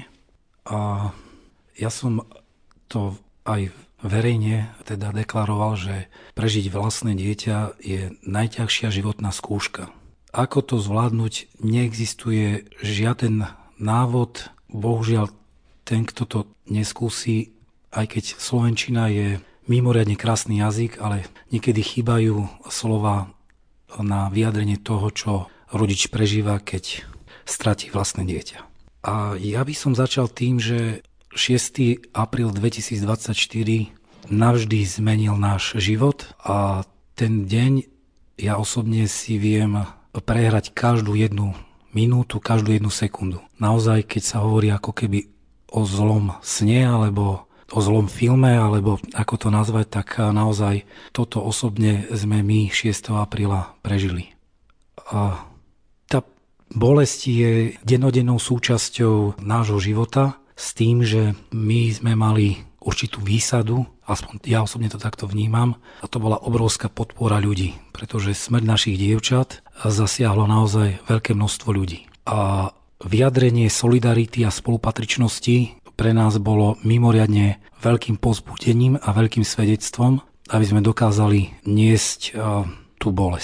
a ja som to aj verejne teda deklaroval, že prežiť vlastné dieťa je najťažšia životná skúška. Ako to zvládnuť, neexistuje žiaden návod, bohužiaľ ten, kto to neskúsi, aj keď slovenčina je mimoriadne krásny jazyk, ale niekedy chýbajú slova na vyjadrenie toho, čo rodič prežíva, keď stratí vlastné dieťa. A ja by som začal tým, že šiesteho apríla dvetisícdvadsaťštyri navždy zmenil náš život, a ten deň ja osobne si viem prehrať každú jednu minútu, každú jednu sekundu. Naozaj, keď sa hovorí ako keby o zlom sne, alebo o zlom filme, alebo ako to nazvať, tak naozaj toto osobne sme my šiesteho apríla prežili. A tá bolesť je dennodennou súčasťou nášho života, s tým, že my sme mali určitú výsadu, aspoň ja osobne to takto vnímam, a to bola obrovská podpora ľudí, pretože smrť našich dievčat zasiahlo naozaj veľké množstvo ľudí. A vyjadrenie solidarity a spolupatričnosti pre nás bolo mimoriadne veľkým povzbudením a veľkým svedectvom, aby sme dokázali niesť tú bolesť.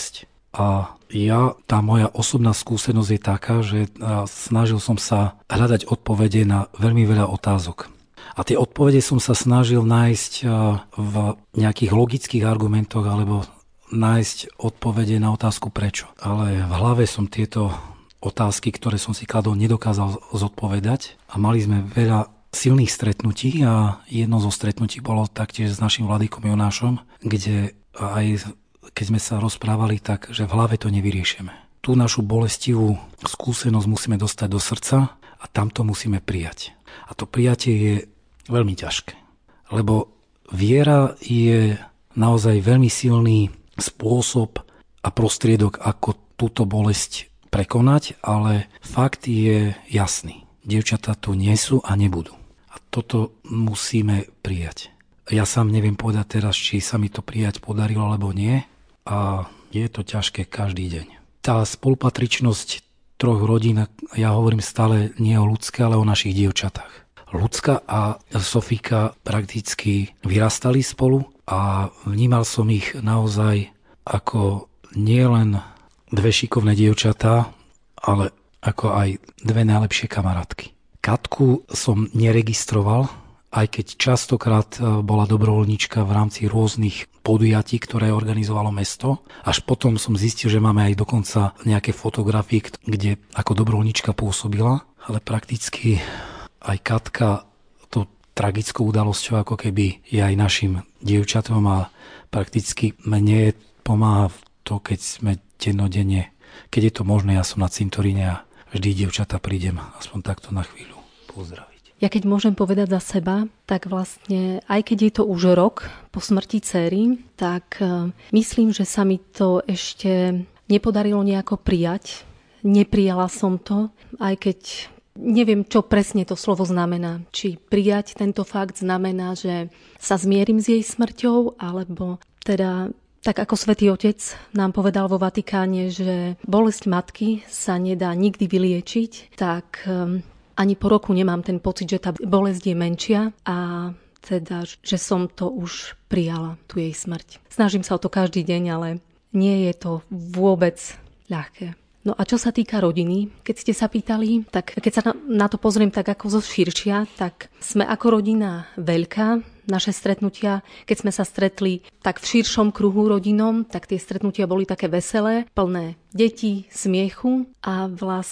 A ja, tá moja osobná skúsenosť je taká, že snažil som sa hľadať odpovede na veľmi veľa otázok. A tie odpovede som sa snažil nájsť v nejakých logických argumentoch alebo nájsť odpovede na otázku prečo. Ale v hlave som tieto otázky, ktoré som si kladol, nedokázal zodpovedať. A mali sme veľa silných stretnutí a jedno zo stretnutí bolo taktiež s našim vladykom Jonášom, kde aj keď sme sa rozprávali tak, že v hlave to nevyriešime. Tú našu bolestivú skúsenosť musíme dostať do srdca a tam to musíme prijať. A to prijatie je veľmi ťažké. Lebo viera je naozaj veľmi silný spôsob a prostriedok, ako túto bolesť prekonať, ale fakt je jasný. Dievčatá tu nie sú a nebudú. A toto musíme prijať. Ja sám neviem povedať teraz, či sa mi to prijať podarilo, alebo nie. A je to ťažké každý deň. Tá spolupatričnosť troch rodín, ja hovorím stále nie o Ľudske, ale o našich dievčatách. Ľudská a Sofíka prakticky vyrastali spolu a vnímal som ich naozaj ako nielen dve šikovné dievčatá, ale ako aj dve najlepšie kamarátky. Katku som neregistroval, aj keď častokrát bola dobrovoľníčka v rámci rôznych podujatí, ktoré organizovalo mesto. Až potom som zistil, že máme aj dokonca nejaké fotografie, kde ako dobrovoľníčka pôsobila, ale prakticky aj Katka to tragickou udalosťou ako keby je aj našim dievčatom a prakticky mne pomáha to, keď sme dennodenne, keď je to možné, ja som na cintoríne a vždy dievčata prídem aspoň takto na chvíľu pozdraviť. Ja keď môžem povedať za seba, tak vlastne aj keď je to už rok po smrti dcéry, tak myslím, že sa mi to ešte nepodarilo nejako prijať. Neprijala som to, aj keď neviem, čo presne to slovo znamená. Či prijať tento fakt znamená, že sa zmierim s jej smrťou, alebo teda tak ako Svätý Otec nám povedal vo Vatikáne, že bolesť matky sa nedá nikdy vyliečiť, tak ani po roku nemám ten pocit, že tá bolesť je menšia a teda, že som to už prijala, tú jej smrť. Snažím sa o to každý deň, ale nie je to vôbec ľahké. No a čo sa týka rodiny, keď ste sa pýtali, tak keď sa na to pozriem tak ako zo širšia, tak sme ako rodina veľká. Naše stretnutia, keď sme sa stretli tak v širšom kruhu rodinom, tak tie stretnutia boli také veselé, plné detí, smiechu a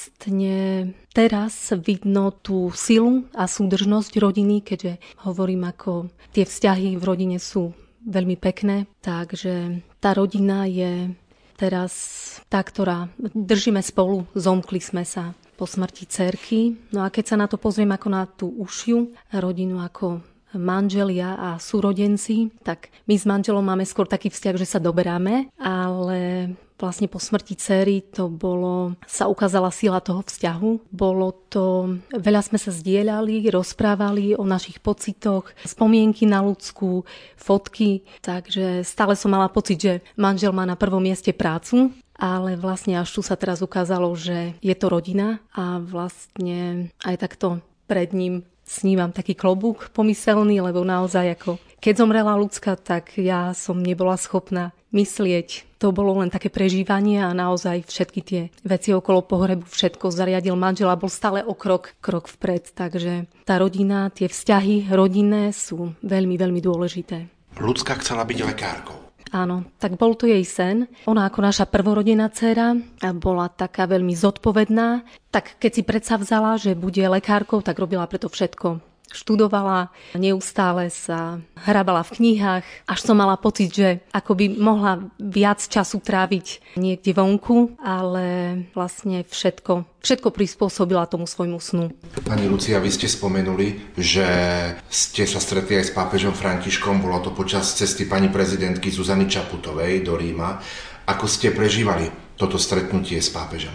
vlastne teraz vidno tú silu a súdržnosť rodiny, keďže hovorím, ako tie vzťahy v rodine sú veľmi pekné, takže tá rodina je teraz tá, ktorá držíme spolu, zomkli sme sa po smrti dcérky. No a keď sa na to pozriem ako na tú užšiu rodinu, ako manželia a súrodenci, tak my s manželom máme skôr taký vzťah, že sa doberáme, ale vlastne po smrti dcery to bolo, sa ukázala sila toho vzťahu. Bolo to, veľa sme sa zdieľali, rozprávali o našich pocitoch, spomienky na Ľudsku, fotky, takže stále som mala pocit, že manžel má na prvom mieste prácu, ale vlastne až tu sa teraz ukázalo, že je to rodina a vlastne aj takto pred ním snívam taký klobúk pomyselný, lebo naozaj ako keď zomrela Ľudská, tak ja som nebola schopná myslieť. To bolo len také prežívanie a naozaj všetky tie veci okolo pohrebu, všetko zariadil manžel a bol stále o krok, krok vpred. Takže tá rodina, tie vzťahy rodinné sú veľmi, veľmi dôležité. Ľudská chcela byť lekárkou. Áno, tak bol to jej sen. Ona ako naša prvorodená dcéra bola taká veľmi zodpovedná. Tak keď si predsavzala, že bude lekárkou, tak robila preto všetko. Študovala, neustále sa hrabala v knihách, až som mala pocit, že ako by mohla viac času tráviť niekde vonku, ale vlastne všetko, všetko prispôsobila tomu svojmu snu. Pani Lucia, vy ste spomenuli, že ste sa stretli aj s pápežom Františkom, bolo to počas cesty pani prezidentky Zuzany Čaputovej do Ríma. Ako ste prežívali toto stretnutie s pápežom?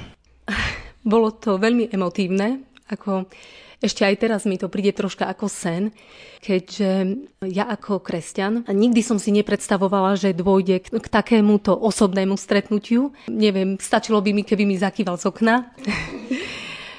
Bolo to veľmi emotívne, ako ešte aj teraz mi to príde troška ako sen, keďže ja ako kresťan nikdy som si nepredstavovala, že dôjde k, k takémuto osobnému stretnutiu. Neviem, stačilo by mi, keby mi zakýval z okna.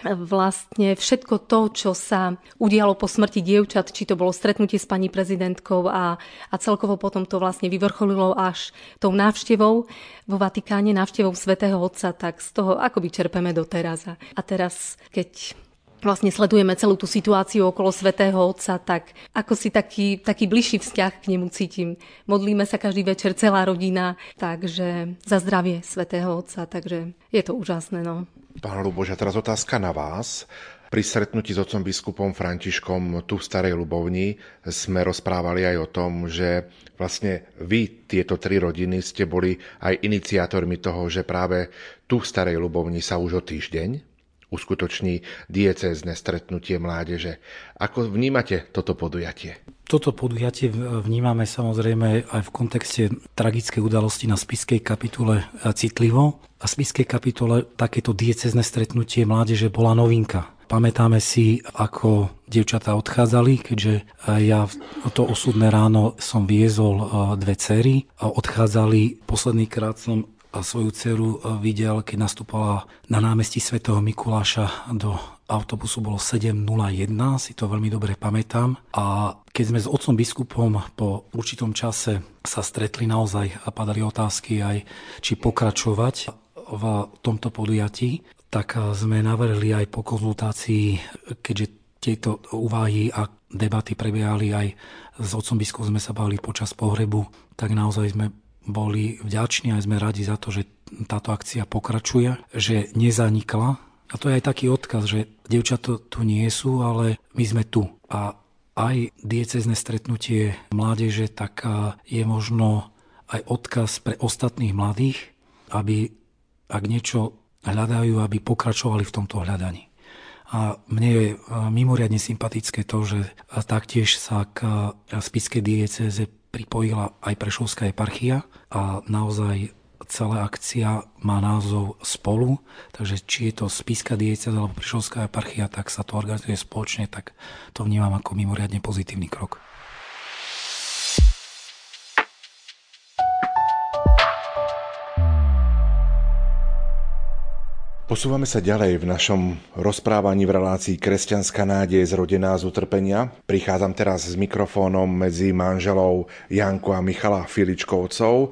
vlastne všetko to, čo sa udialo po smrti dievčat, či to bolo stretnutie s pani prezidentkou a, a celkovo potom to vlastne vyvrcholilo až tou návštevou vo Vatikáne, návštevou svätého Otca, tak z toho akoby čerpeme doteraz. A teraz, keď vlastne sledujeme celú tú situáciu okolo svätého Otca, tak ako si taký, taký bližší vzťah k nemu cítim. Modlíme sa každý večer, celá rodina, takže za zdravie svätého Otca, takže je to úžasné. No. Pán Ľuboš, a teraz otázka na vás. Pri stretnutí s otcom biskupom Františkom tu v Starej Ľubovni sme rozprávali aj o tom, že vlastne vy, tieto tri rodiny, ste boli aj iniciátormi toho, že práve tu v Starej Ľubovni sa už o týždeň uskutoční diecézne stretnutie mládeže. Ako vnímate toto podujatie? Toto podujatie vnímame samozrejme aj v kontexte tragickej udalosti na spišskej kapitule citlivo. A v spišskej kapitule takéto diecézne stretnutie mládeže bola novinka. Pamätáme si, ako dievčatá odchádzali, keďže ja to osudné ráno som viezol dve dcery a odchádzali. Posledný krát som svoju dceru videl, keď nastúpala na námestí svätého Mikuláša do autobusu, bolo sedem nula jeden, si to veľmi dobre pamätám. A keď sme s otcom biskupom po určitom čase sa stretli naozaj a padali otázky aj, či pokračovať v tomto podujatí, tak sme navrhli aj po konzultácii, keďže tieto úvahy a debaty prebiehali aj s otcom biskupom, sme sa bavili počas pohrebu, tak naozaj sme boli vďační a sme radi za to, že táto akcia pokračuje, že nezanikla. A to je aj taký odkaz, že dievčatá tu nie sú, ale my sme tu. A aj diecézne stretnutie mládeže, tak je možno aj odkaz pre ostatných mladých, aby ak niečo hľadajú, aby pokračovali v tomto hľadaní. A mne je mimoriadne sympatické to, že taktiež sa k spišskej diecéze pripojila aj Prešovská eparchia a naozaj celá akcia má názov Spolu, takže či je to spišská diecéza alebo Prešovská eparchia, tak sa to organizuje spoločne, tak to vnímam ako mimoriadne pozitívny krok. Posúvame sa ďalej v našom rozprávaní v relácii Kresťanská nádej zrodená z utrpenia. Prichádzam teraz s mikrofónom medzi manželov Janku a Michala Filičkovcov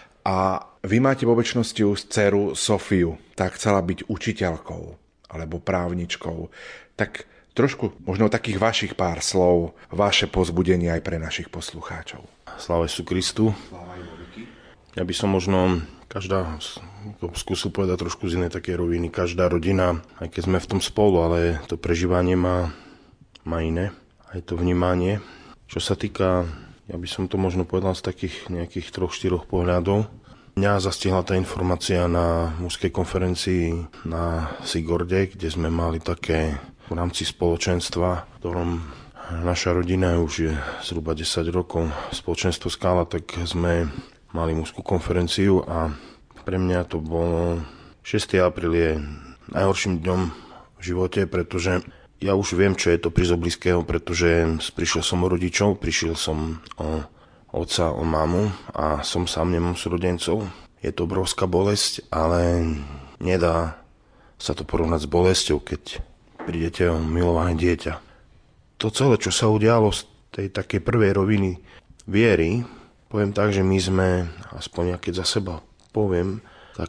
a vy máte vo večnosti už dceru Sofiu, tak chcela byť učiteľkou alebo právničkou. Tak trošku možno takých vašich pár slov, vaše povzbudenie aj pre našich poslucháčov. Sláva Ježišu Kristu. Ja by som možno každá skúsil povedať trošku z inej takej roviny. Každá rodina, aj keď sme v tom spolu, ale to prežívanie má, má iné. Aj to vnímanie. Čo sa týka, ja by som to možno povedal z takých nejakých troch, štyroch pohľadov. Mňa zastihla tá informácia na mužskej konferencii na Sigorde, kde sme mali také v rámci spoločenstva, v ktorom naša rodina už je zhruba desať rokov, spoločenstvo Skála, tak sme mali mužskú konferenciu a pre mňa to bolo šiesteho apríla je najhorším dňom v živote, pretože ja už viem, čo je to prísť o blízkeho, pretože prišiel som o rodičov, prišiel som o otca, o mamu a som sám, nemám súrodencov. Je to obrovská bolesť, ale nedá sa to porovnať s bolesťou, keď prídete o milované dieťa. To celé, čo sa udialo z tej takej prvej roviny viery, poviem tak, že my sme, aspoň ja keď za seba poviem, tak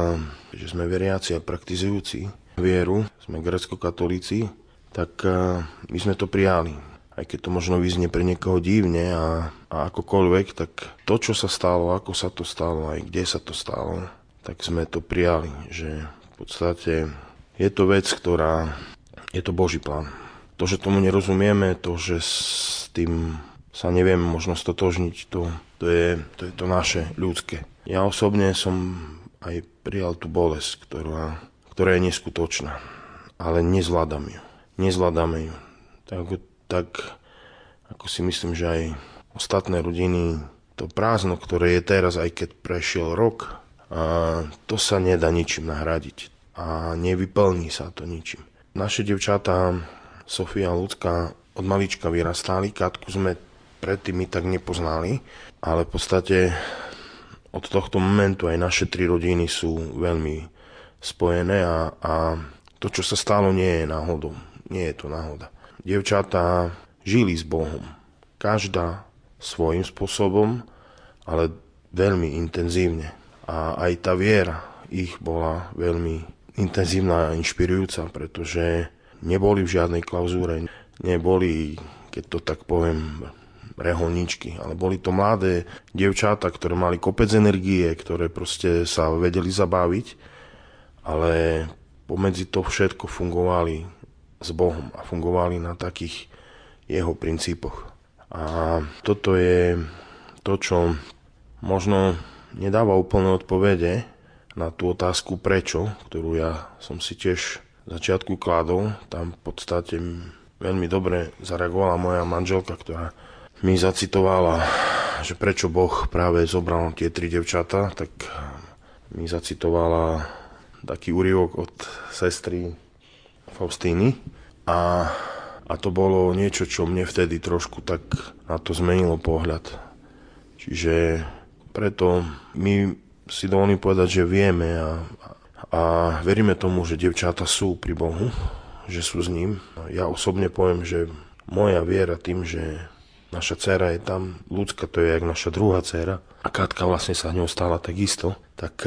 že sme veriaci a praktizujúci vieru, sme grécko-katolíci, tak my sme to prijali. Aj keď to možno vyznie pre niekoho divne a, a akokoľvek, tak to, čo sa stalo, ako sa to stalo, aj kde sa to stalo, tak sme to prijali. Že v podstate je to vec, ktorá je to Boží plán. To, že tomu nerozumieme, to, že s tým sa neviem možno stotožniť, to, to, je, to je to naše ľudské. Ja osobne som aj prijal tú bolesť, ktorá, ktorá je neskutočná, ale nezvládam ju. Nezvládame ju. Tak, tak ako si myslím, že aj ostatné rodiny, to prázdno, ktoré je teraz, aj keď prešiel rok, a to sa nedá ničím nahradiť. A nevyplní sa to ničím. Naše devčatá, Sofia a Ľudská, od malička vyrastali. Katku sme predtým my tak nepoznali, ale v podstate od tohto momentu aj naše tri rodiny sú veľmi spojené a, a to, čo sa stalo, nie je náhodou. Nie je to náhoda. Dievčatá žili s Bohom. Každá svojím spôsobom, ale veľmi intenzívne. A aj tá viera ich bola veľmi intenzívna a inšpirujúca, pretože neboli v žiadnej klauzúre, neboli, keď to tak poviem, reholničky, ale boli to mladé dievčatá, ktoré mali kopec energie, ktoré proste sa vedeli zabaviť, ale pomedzi to všetko fungovali s Bohom a fungovali na takých jeho princípoch. A toto je to, čo možno nedáva úplné odpovede na tú otázku prečo, ktorú ja som si tiež v začiatku kladol. Tam v podstate veľmi dobre zareagovala moja manželka, ktorá mi zacitovala, že prečo Boh práve zobral tie tri devčatá, tak mi zacitovala taký úryvok od sestry Faustíny. A, a to bolo niečo, čo mne vtedy trošku tak na to zmenilo pohľad. Čiže preto my si dovolím povedať, že vieme a, a veríme tomu, že devčatá sú pri Bohu, že sú s ním. Ja osobne poviem, že moja viera tým, že naša dcéra je tam, Ľudská, to je jak naša druhá dcéra, a Katka vlastne sa ňou stala takisto, tak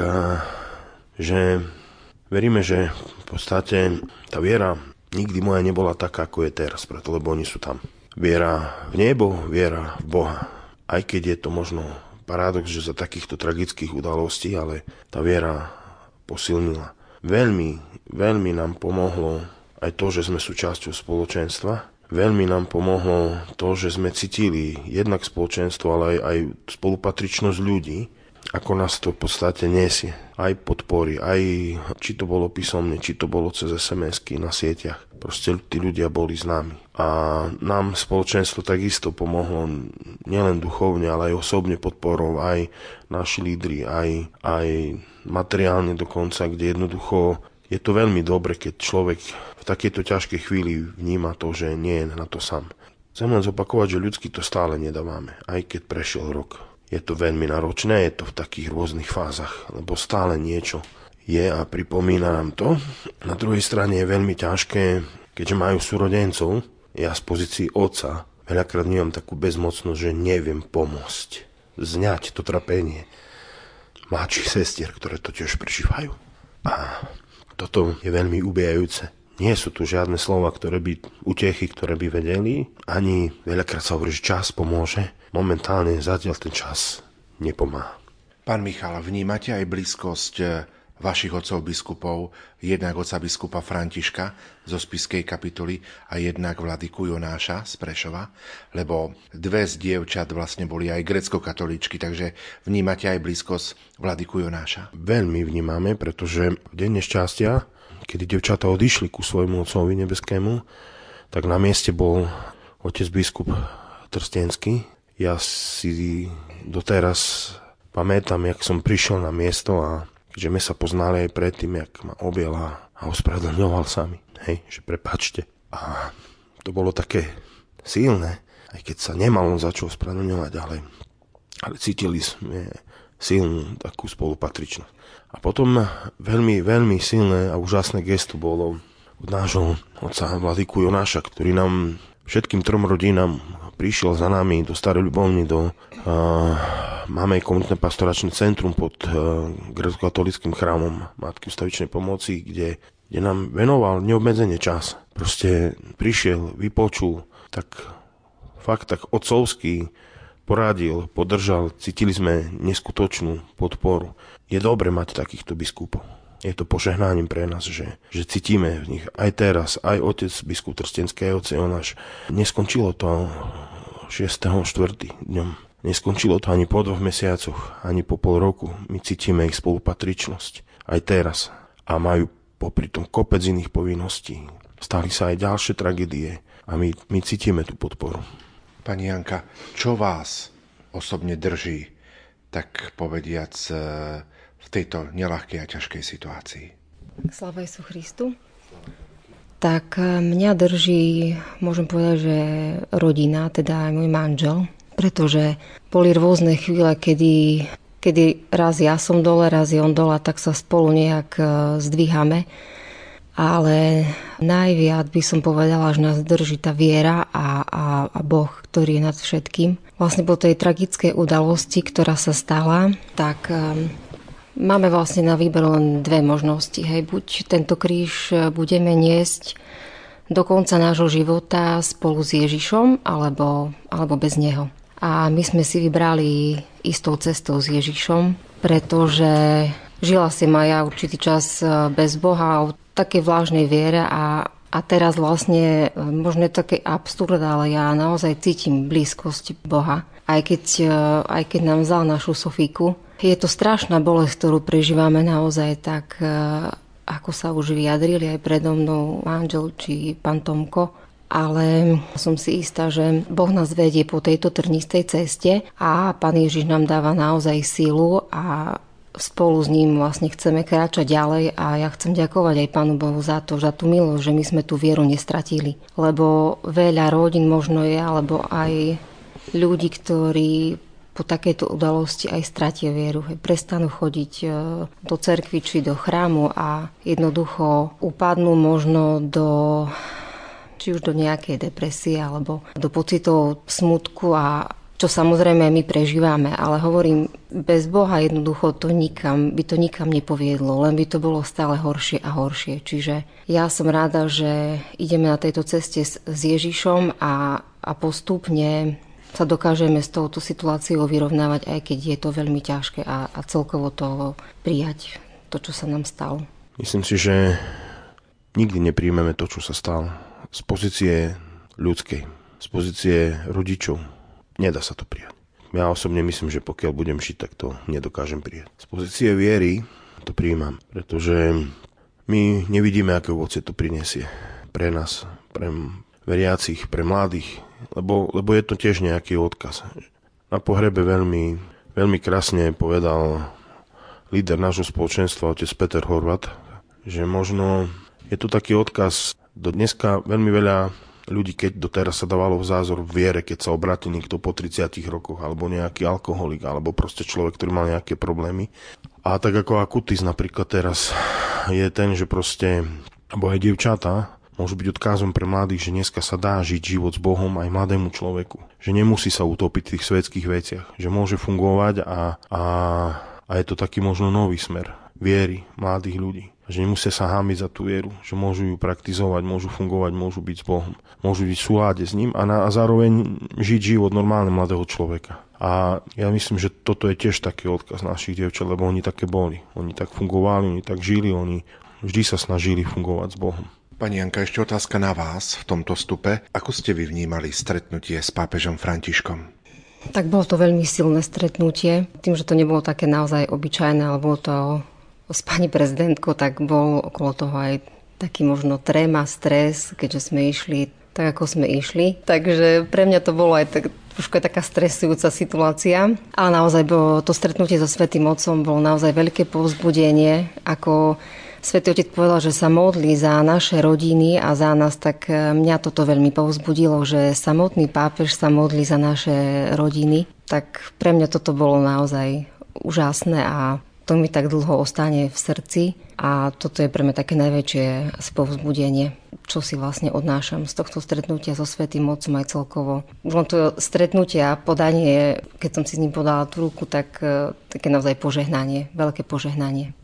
že veríme, že v podstate tá viera nikdy moja nebola taká, ako je teraz, preto lebo oni sú tam. Viera v nebo, viera v Boha. Aj keď je to možno paradox, že za takýchto tragických udalostí, ale tá viera posilnila. Veľmi, veľmi nám pomohlo aj to, že sme súčasťou spoločenstva. Veľmi nám pomohlo to, že sme cítili jednak spoločenstvo, ale aj, aj spolupatričnosť ľudí, ako nás to v podstate nesie. Aj podpory, aj či to bolo písomne, či to bolo cez es em esky na sieťach. Proste tí ľudia boli s nami. A nám spoločenstvo takisto pomohlo nielen duchovne, ale aj osobne podporou, aj naši lídri, aj, aj materiálne dokonca, kde jednoducho je to veľmi dobre, keď človek v takejto ťažkej chvíli vníma to, že nie je na to sám. Chcem len zopakovať, že ľudsky to stále nedávame, aj keď prešiel rok. Je to veľmi náročné, je to v takých rôznych fázach, lebo stále niečo je a pripomína nám to. Na druhej strane je veľmi ťažké, keďže majú súrodencov, ja z pozícii otca veľakrát nemám takú bezmocnosť, že neviem pomôcť, zňať to trapenie mladších sestier, ktoré to tiež prežívajú. A toto je veľmi ubijajúce. Nie sú tu žiadne slova, ktoré by utechy, ktoré by vedeli, ani veľakrát sa hovorí, že čas pomôže. Momentálne zatiaľ ten čas nepomáha. Pán Michal, vnímate aj blízkosť vašich otcov biskupov, jednak otca biskupa Františka zo Spišskej kapituly a jednak vladyku Jonáša z Prešova, lebo dve z dievčat vlastne boli aj grécko-katolíčky, takže vnímate aj blízkosť vladyku Jonáša? Veľmi vnímame, pretože v deň nešťastia, kedy dievčatá odišli ku svojmu otcovi nebeskému, tak na mieste bol otec biskup Trstenský. Ja si doteraz pamätám, jak som prišiel na miesto a keďže my sa poznali aj predtým, jak ma objel a ospravedlňoval sa mi, hej, že prepáčte. A to bolo také silné, aj keď sa nemal on začal ospravedlňovať, ale, ale cítili sme silnú takú spolupatričnosť. A potom veľmi, veľmi silné a úžasné gesto bolo od nášho otca vladyku Jonáša, ktorý nám všetkým trom rodinám prišiel za nami do Starej Ľubovny, do uh, máme komunitné pastoračné centrum pod uh, grécko-katolíckym chrámom Matky Ustavičnej pomoci, kde, kde nám venoval neobmedzene čas. Proste prišiel, vypočul, tak fakt tak otcovský poradil, podržal, cítili sme neskutočnú podporu. Je dobre mať takýchto biskupov. Je to požehnáním pre nás, že, že cítime v nich aj teraz, aj otec biskup Trstenský, aj otec Jonáš. Neskončilo to šiesteho štvrtého dňom. Neskončilo to ani po dvoch mesiacoch, ani po pol roku. My cítime ich spolupatričnosť aj teraz. A majú popri tom kopec iných povinností. Stali sa aj ďalšie tragédie a my, my cítime tú podporu. Pani Janka, čo vás osobne drží, tak povediac, v tejto neľahkej a ťažkej situácii? Sláva Ježišu Christu. Tak mňa drží, môžem povedať, že rodina, teda aj môj manžel, pretože boli rôzne chvíle, kedy, kedy raz ja som dole, raz je on dole, tak sa spolu nejak zdvíhame. ale najviac by som povedala, že nás drží tá viera a, a, a Boh, ktorý je nad všetkým. Vlastne po tej tragickej udalosti, ktorá sa stala, tak um, máme vlastne na výber len dve možnosti. Hej. Buď tento kríž budeme niesť do konca nášho života spolu s Ježišom, alebo, alebo bez neho. A my sme si vybrali istou cestou s Ježišom, pretože žila som aj ja určitý čas bez Boha, v takej vlážnej viere a, a teraz vlastne, možno je také absurd, ale ja naozaj cítim blízkosť Boha. Aj keď, aj keď nám vzal našu Sofíku. Je to strašná bolesť, ktorú prežívame naozaj tak, ako sa už vyjadrili aj predo mnou manžel či pán Tomko. Ale som si istá, že Boh nás vedie po tejto trnistej ceste a Pán Ježiš nám dáva naozaj sílu a spolu s ním vlastne chceme kráčať ďalej a ja chcem ďakovať aj Pánu Bohu za to, za tú milosť, že my sme tú vieru nestratili. Lebo veľa rodín možno je, alebo aj ľudí, ktorí po takejto udalosti aj stratia vieru. Prestanú chodiť do cerkvi či do chrámu a jednoducho upadnú možno do... či už do nejakej depresie alebo do pocitov smutku a čo samozrejme my prežívame, ale hovorím, bez Boha jednoducho to nikam, by to nikam nepoviedlo, len by to bolo stále horšie a horšie. Čiže ja som rada, že ideme na tejto ceste s Ježišom a, a postupne sa dokážeme s touto situáciou vyrovnávať, aj keď je to veľmi ťažké a, a celkovo to prijať, to, čo sa nám stalo. Myslím si, že nikdy nepríjmeme to, čo sa stalo. Z pozície ľudskej, z pozície rodičov. Nedá sa to prijať. Ja osobne myslím, že pokiaľ budem žiť, tak to nedokážem prijať. Z pozície viery to prijímam, pretože my nevidíme, aké ovocie to prinesie pre nás, pre veriacich, pre mladých, lebo, lebo je to tiež nejaký odkaz. Na pohrebe veľmi, veľmi krásne povedal líder nášho spoločenstva, otec Peter Horvat, že možno je to taký odkaz. Do dneska veľmi veľa ľudí, keď doteraz sa dávalo v zázor v viere, keď sa obráti niekto po tridsiatich rokoch, alebo nejaký alkoholik, alebo proste človek, ktorý mal nejaké problémy. A tak ako akutis napríklad teraz je ten, že proste, alebo aj dievčatá môžu byť odkazom pre mladých, že dneska sa dá žiť život s Bohom aj mladému človeku. Že nemusí sa utopiť v tých svetských veciach. Že môže fungovať a, a, a je to taký možno nový smer viery mladých ľudí. Že nemusia sa hámiť za tú vieru, že môžu ju praktizovať, môžu fungovať, môžu byť s Bohom, môžu byť v súlade s ním a, na, a zároveň žiť život normálne mladého človeka. A ja myslím, že toto je tiež taký odkaz našich dievčat, lebo oni také boli. Oni tak fungovali, oni tak žili, oni vždy sa snažili fungovať s Bohom. Pani Janka, ešte otázka na vás v tomto vstupe. Ako ste vy vnímali stretnutie s pápežom Františkom? Tak bolo to veľmi silné stretnutie. Tým, že to nebolo také naozaj obyčajné, alebo to s pani prezidentkou, tak bol okolo toho aj taký možno tréma, stres, keďže sme išli tak, ako sme išli. Takže pre mňa to bolo aj tak, trošku aj taká stresujúca situácia. Ale naozaj bolo to stretnutie so Svätým Otcom bolo naozaj veľké povzbudenie. Ako Svätý Otec povedal, že sa modlí za naše rodiny a za nás, tak mňa toto veľmi povzbudilo, že samotný pápež sa modlí za naše rodiny. Tak pre mňa toto bolo naozaj úžasné a to mi tak dlho ostane v srdci a toto je pre mňa také najväčšie spovzbudenie, čo si vlastne odnášam z tohto stretnutia so Svätým Otcom aj celkovo. Už to stretnutie a podanie, keď som si s ním podala tú ruku, tak také naozaj požehnanie, veľké požehnanie.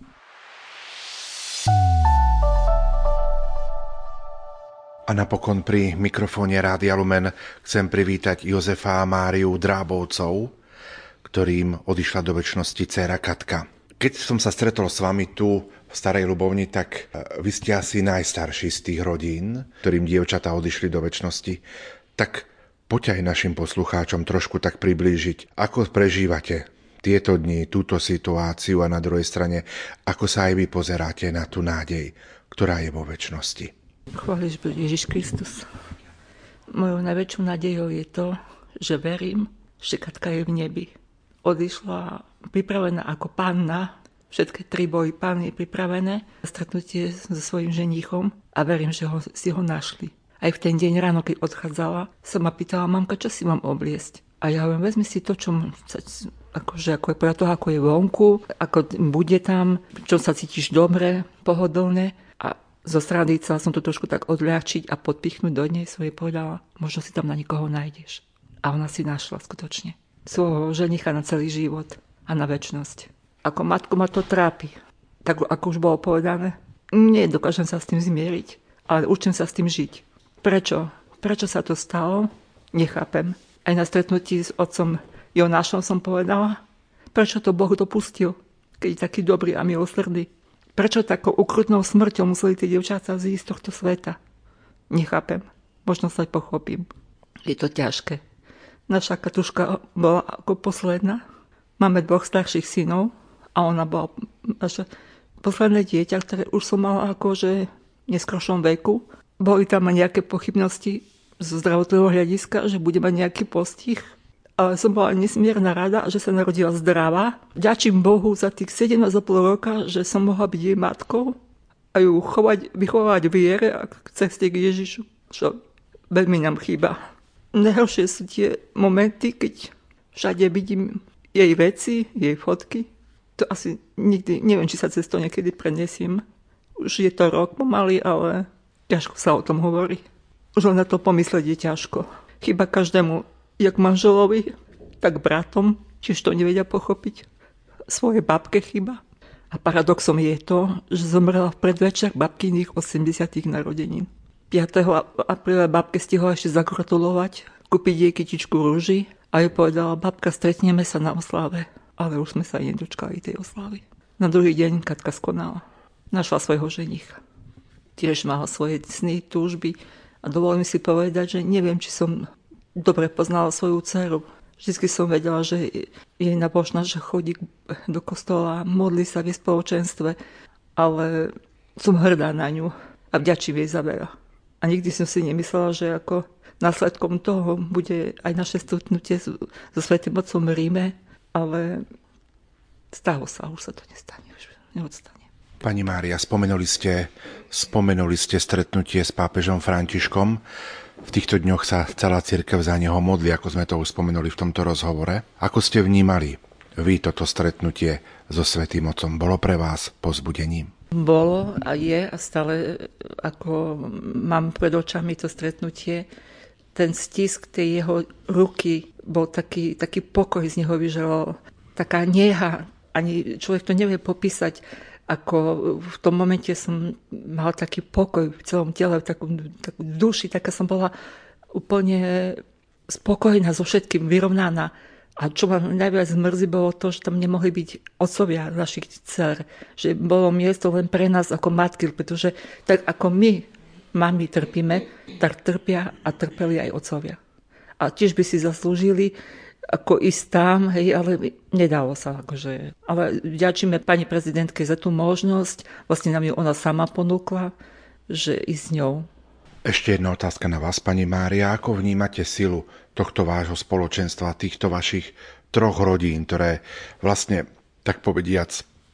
A napokon pri mikrofóne Rádia Lumen chcem privítať Jozefa a Máriu Drábovcov, ktorým odišla do večnosti dcéra Katka. Keď som sa stretol s vami tu v Starej Ľubovni, tak vy ste asi najstarší z tých rodín, ktorým dievčatá odišli do večnosti. Tak poďte aj našim poslucháčom trošku tak priblížiť, ako prežívate tieto dni, túto situáciu a na druhej strane, ako sa aj vy pozeráte na tú nádej, ktorá je vo večnosti. Chváliš buď Ježiš Kristus. Mojou najväčšou nádejou je to, že verím, že Katka je v nebi. Odišla pripravená ako panna, všetky tri boji panny pripravené, stretnutie so svojím ženichom a verím, že ho, si ho našli. Aj v ten deň ráno, keď odchádzala, som ma pýtala, mamka, čo si mám obliecť? A ja hovorím, vezmi si to, čo akože, ako je podľa toho, ako je vonku, ako bude tam, čo sa cítiš dobre, pohodlne. A zo strany chcela som to trošku tak odľahčiť a podpichnúť do nej, som jej povedala, možno si tam na nikoho nájdeš. A ona si našla skutočne svojho ženicha na celý život a na večnosť. Ako matku ma to trápi, tak ako už bolo povedané. Nie dokážem sa s tým zmieriť, ale učím sa s tým žiť. Prečo? Prečo sa to stalo? Nechápem. Aj na stretnutí s otcom Jonášom som povedala, prečo to Boh dopustil, keď je taký dobrý a milosrdný. Prečo takou ukrutnou smrťou museli tie dievčatá zísť z tohto sveta? Nechápem. Možno sa aj pochopím. Je to ťažké. Naša Katuška bola ako posledná. Máme dvoch starších synov a ona bola naše posledné dieťa, ktoré už som mala akože v neskôršom veku. Boli tam nejaké pochybnosti zo zdravotného hľadiska, že bude mať nejaký postih. Ale som bola nesmierna rada, že sa narodila zdravá. Ďačím Bohu za tých sedemnásť a pol roka, že som mohla byť jej matkou a ju chovať, vychovať v viere a k ceste k Ježišu, čo veľmi nám chýba. Najhoršie sú tie momenty, keď všade vidím jej veci, jej fotky. To asi nikdy, neviem, či sa cez to niekedy prenesiem. Už je to rok pomaly, ale ťažko sa o tom hovorí. Už len na to pomyslieť je ťažko. Chyba každému, jak manželovi, tak bratom, tiež to nevedia pochopiť. Svoje babke chyba. A paradoxom je to, že zomrela v predvečer babkyných osemdesiatych narodenín. piateho apríla babke stihla ešte zagratulovať, kúpiť jej kytičku rúží a jej povedala, babka, stretneme sa na oslave. Ale už sme sa aj nedočkali tej oslavy. Na druhý deň Katka skonala. Našla svojho ženicha. Tiež mala svoje sny, túžby a dovolím si povedať, že neviem, či som dobre poznala svoju dceru. Vždycky som vedela, že jej nabožná, že chodí do kostola, modlí sa v spoločenstve, ale som hrdá na ňu a vďačím jej za veľa. A nikdy som si nemyslela, že ako následkom toho bude aj naše stretnutie so Svätým Otcom v Ríme, ale stalo sa, už sa to nestane, už neodstane. Pani Mária, spomenuli ste, spomenuli ste stretnutie s pápežom Františkom. V týchto dňoch sa celá cirkev za neho modlí, ako sme to už spomenuli v tomto rozhovore. Ako ste vnímali vy toto stretnutie so Svätým Otcom? Bolo pre vás povzbudením? Bolo a je a stále, ako mám pred očami to stretnutie, ten stisk tej jeho ruky bol taký, taký pokoj z neho vyžral, taká neha, ani človek to nevie popísať, ako v tom momente som mala taký pokoj v celom tele, takú, takú duši, taká som bola úplne spokojná so všetkým, vyrovnaná. A čo ma najviac mrzí, bolo to, že tam nemohli byť otcovia našich dcer, že bolo miesto len pre nás ako matky, pretože tak ako my, mami, trpíme, tak trpia a trpeli aj otcovia. A tiež by si zaslúžili ako ísť tam, hej, ale nedalo sa. Akože. Ale vďačíme pani prezidentke za tú možnosť, vlastne nám ju ona sama ponúkla, že ísť s ňou. Ešte jedna otázka na vás, pani Mária. Ako vnímate silu tohto vášho spoločenstva, týchto vašich troch rodín, ktoré vlastne, tak povediac,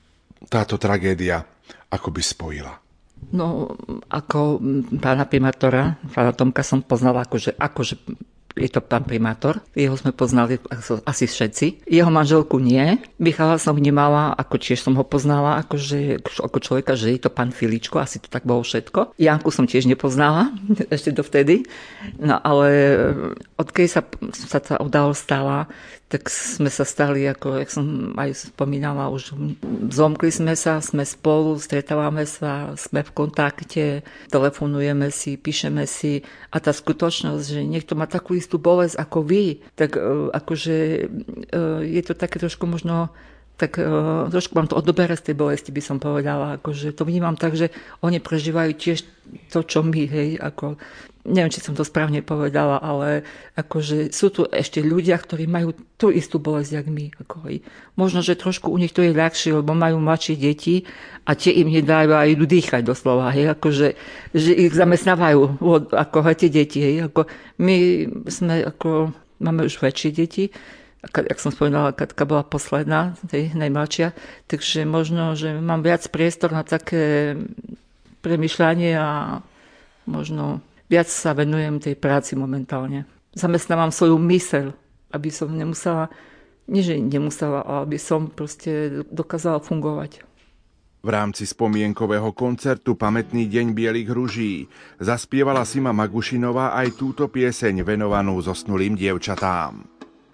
táto tragédia akoby spojila? No, ako pána primátora, pána Tomka som poznala akože, akože je to pán primátor, jeho sme poznali asi všetci. Jeho manželku nie. Michala som vnímala, ako tiež som ho poznala, akože, ako človeka, že je to pán Filičko, asi to tak bolo všetko. Janku som tiež nepoznala, ešte dovtedy. No ale odkedy sa, sa tá udalosť stala, tak sme sa stali, ako jak som aj spomínala, už zomkli sme sa, sme spolu, stretávame sa, sme v kontakte, telefonujeme si, píšeme si a tá skutočnosť, že niekto má takú istú bolesť ako vy, tak akože je to také trošku možno, tak trošku vám to odoberá z tej bolesti, by som povedala, akože to vnímam tak, že oni prežívajú tiež to, čo my, hej, ako neviem, či som to správne povedala, ale akože sú tu ešte ľudia, ktorí majú tú istú bolesť, jak my. Ako hej. Možno, že trošku u nich to je ľahšie, lebo majú mladšie deti a tie im nedajú a idú dýchať doslova. Hej. Akože, že ich zamestnávajú ako hej, tie deti. Hej. Ako my sme, ako, máme už väčšie deti, jak som spomínala, Katka bola posledná, tej najmladšia, takže možno, že mám viac priestor na také premýšľanie a možno viac sa venujem tej práci momentálne. Zamestnávam svoju myseľ, aby som nemusela, nie že nemusela, ale aby som proste dokázala fungovať. V rámci spomienkového koncertu Pamätný deň bielých ruží zaspievala Sima Magušinová aj túto pieseň venovanú zosnulým dievčatám.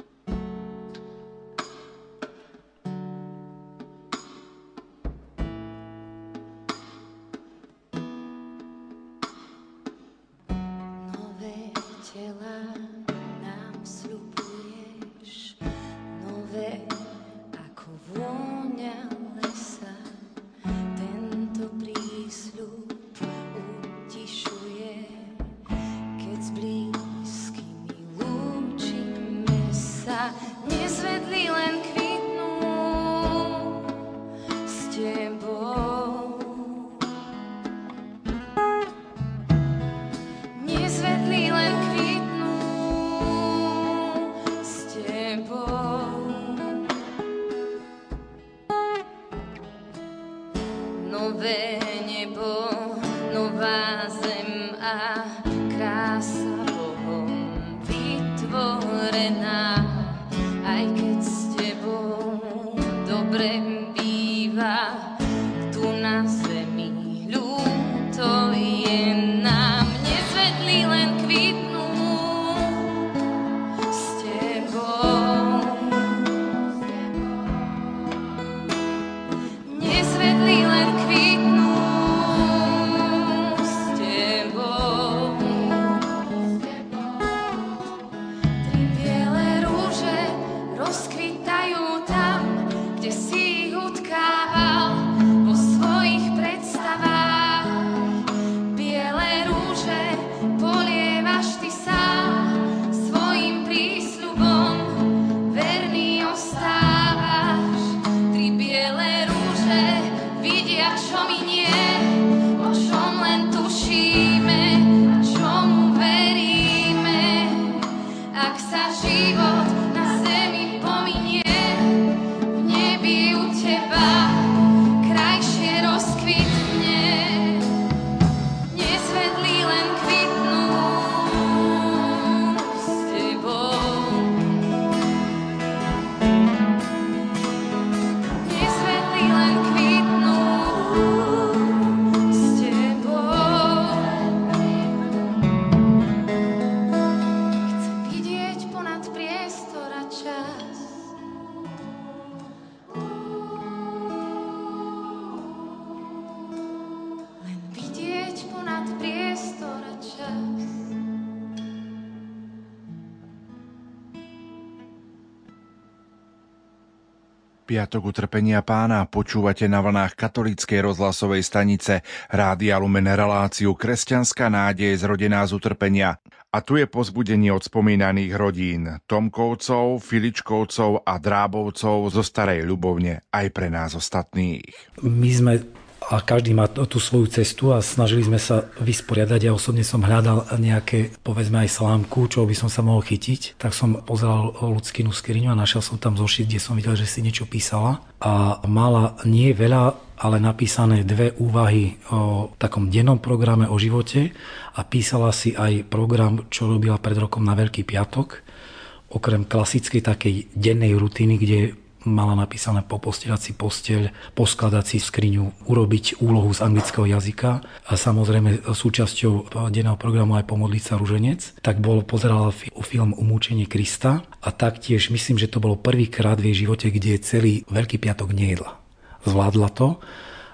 Piatok utrpenia Pána počúvate na vlnách katolíckej rozhlasovej stanice Rádia Lumen reláciu Kresťanská nádej zrodená z utrpenia. A tu je povzbudenie od spomínaných rodín Tomkovcov, Filičkovcov a Drábovcov zo Starej Ľubovne aj pre nás ostatných. My sme a každý má tú svoju cestu a snažili sme sa vysporiadať. Ja osobne som hľadal nejaké, povedzme aj slámku, čo by som sa mohol chytiť. Tak som pozeral Ľudskinu skriňu a našiel som tam zošit, kde som videl, že si niečo písala. A mala nie veľa, ale napísané dve úvahy o takom dennom programe o živote a písala si aj program, čo robila pred rokom na Veľký piatok. Okrem klasickej takej dennej rutiny, kde mala napísané poposteľať si posteľ, poskladať si skriňu, urobiť úlohu z anglického jazyka a samozrejme súčasťou denného programu aj pomodliť sa ruženec, tak bol pozerala film Umúčenie Krista a taktiež myslím, že to bolo prvýkrát v jej živote, kde celý Veľký piatok nejedla. Zvládla to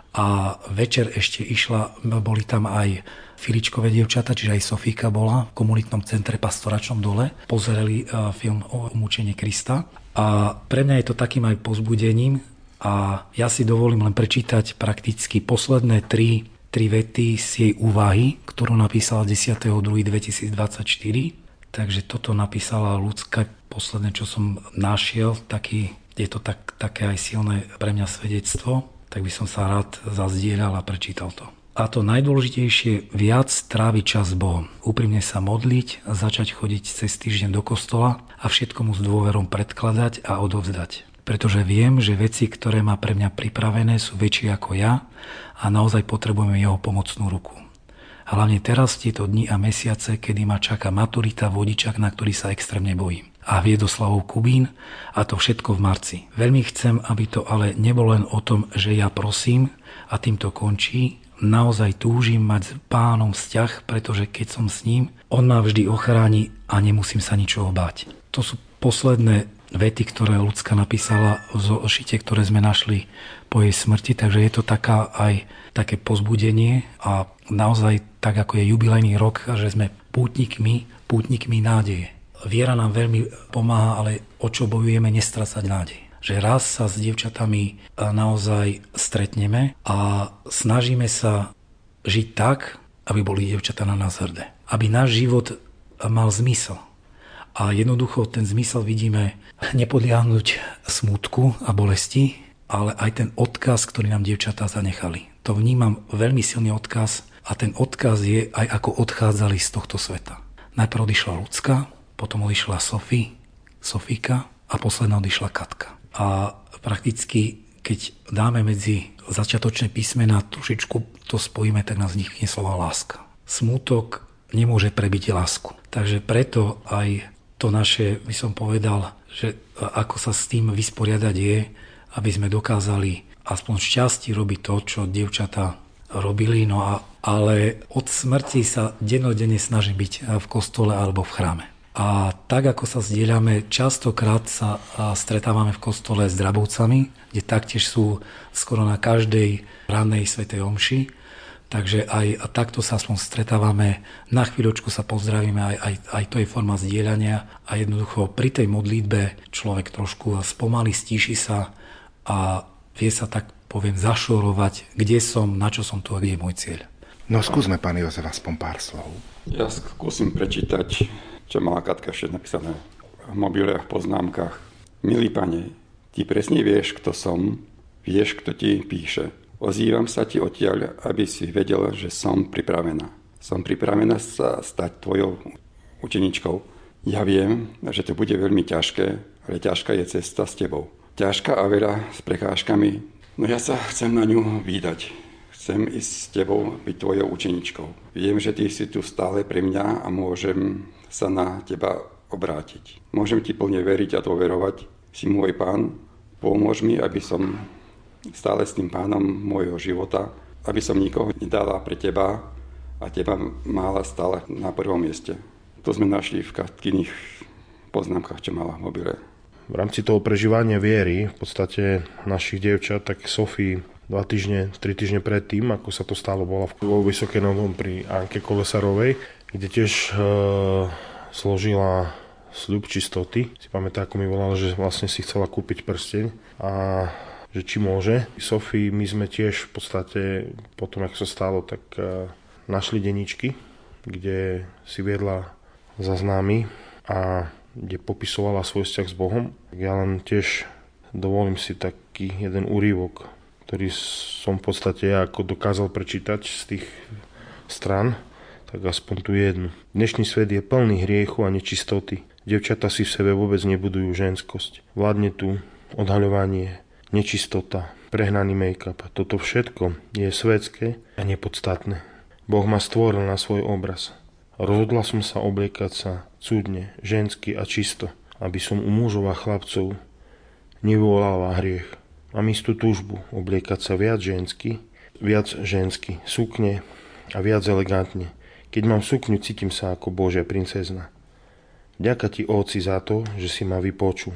a večer ešte išla, boli tam aj Filičkové dievčata, čiže aj Sofíka bola v komunitnom centre Pastoračnom dole, pozerali film o Umúčenie Krista. A pre mňa je to takým aj povzbudením a ja si dovolím len prečítať prakticky posledné tri, tri vety z jej úvahy, ktorú napísala desiateho druhého dvetisícdvadsaťštyri. Takže toto napísala Ľudská, posledné, čo som našiel, taký, je to tak, také aj silné pre mňa svedectvo, tak by som sa rád zazdieľal a prečítal to. A to najdôležitejšie, viac tráviť čas s Bohom. Úprimne sa modliť, začať chodiť cez týždeň do kostola a všetko mu s dôverom predkladať a odovzdať. Pretože viem, že veci, ktoré má pre mňa pripravené, sú väčšie ako ja a naozaj potrebujeme jeho pomocnú ruku. Hlavne teraz tieto dni a mesiace, kedy ma čaká maturita, vodičak, na ktorý sa extrémne bojím. a Viedoslavov Kubín, a to všetko v marci. Veľmi chcem, aby to ale nebolo len o tom, že ja prosím a týmto končí. Naozaj túžim mať s Pánom vzťah, pretože keď som s ním, on ma vždy ochráni a nemusím sa ničoho báť. To sú posledné vety, ktoré Ľudská napísala v zošite, ktoré sme našli po jej smrti, takže je to taká aj také povzbudenie a naozaj tak, ako je jubilejný rok, že sme pútnikmi, pútnikmi nádeje. Viera nám veľmi pomáha, ale o čo bojujeme, nestrácať nádej. Že raz sa s dievčatami naozaj stretneme a snažíme sa žiť tak, aby boli dievčatá na nás hrdé. Aby náš život mal zmysel. A jednoducho ten zmysel vidíme nepodliahnuť smútku a bolesti, ale aj ten odkaz, ktorý nám dievčatá zanechali. To vnímam veľmi silný odkaz a ten odkaz je aj ako odchádzali z tohto sveta. Najprv odišla Ľudská, potom odišla Sofie, Sofíka a posledná odišla Katka. A prakticky, keď dáme medzi začiatočné písmená trošičku to spojíme, tak nás vznikne slova láska. Smútok nemôže prebiť lásku. Takže preto aj to naše, by som povedal, že ako sa s tým vysporiadať je, aby sme dokázali aspoň šťastí robiť to, čo dievčatá robili, no a, ale od smrti sa dennodenne snažím byť v kostole alebo v chráme. A tak, ako sa zdieľame, častokrát sa stretávame v kostole s Drabovcami, kde taktiež sú skoro na každej rannej svätej omši. Takže aj takto sa aspoň stretávame, na chvíľočku sa pozdravíme, aj, aj, aj to je forma zdieľania a jednoducho pri tej modlitbe človek trošku spomalí, stíši sa a vie sa, tak poviem, zašorovať, kde som, na čo som tu a kde je môj cieľ. No skúsme, pán Jozef, aspoň pár slov. Ja skúsim prečítať, čo mala Katka ešte napísané v mobile a v poznámkach. Milý pane, ty presne vieš, kto som, vieš, kto ti píše. Ozývam sa ti odtiaľ, aby si vedel, že som pripravená. Som pripravená sa stať tvojou učeničkou. Ja viem, že to bude veľmi ťažké, ale ťažká je cesta s tebou. Ťažká a veľa s prekážkami, no ja sa chcem na ňu vydať. Chcem ísť s tebou, byť tvojou učeničkou. Viem, že ty si tu stále pre mňa a môžem sa na teba obrátiť. Môžem ti plne veriť a dôverovať. Si môj pán, pomôž mi, aby som stále s tým pánom môjho života, aby som nikoho nedala pre teba a teba mala stále na prvom mieste. To sme našli v Katkyných poznámkach, čo mala v mobile. V rámci toho prežívania viery, v podstate našich dievčat, tak Sofii dva týždne, tri týždne predtým, ako sa to stalo, bola vo Vysokej Novom pri Anke Kolesarovej, kde tiež e, složila sľub čistoty. Si pamätá, ako mi volala, že vlastne si chcela kúpiť prsteň a že či môže. Sofii my sme tiež v podstate potom, ako sa stalo, tak e, našli denníčky, kde si viedla za známy a kde popisovala svoj vzťah s Bohom. Ja len tiež dovolím si taký jeden úryvok, ktorý som v podstate ja ako dokázal prečítať z tých strán, tak aspoň tu jednu. Dnešný svet je plný hriechu a nečistoty. Devčatá si v sebe vôbec nebudujú ženskosť. Vládne tu odhaľovanie, nečistota, prehnaný make-up. Toto všetko je svetské a nepodstatné. Boh ma stvoril na svoj obraz. Rozhodla som sa obliekať sa cudne, žensky a čisto, aby som u mužov a chlapcov nevolala hriech. Mám istú túžbu obliekať sa viac žensky, viac žensky, sukne a viac elegantne. Keď mám sukňu, cítim sa ako Božia princezna. Ďaká ti, Otci, za to, že si ma vypočul.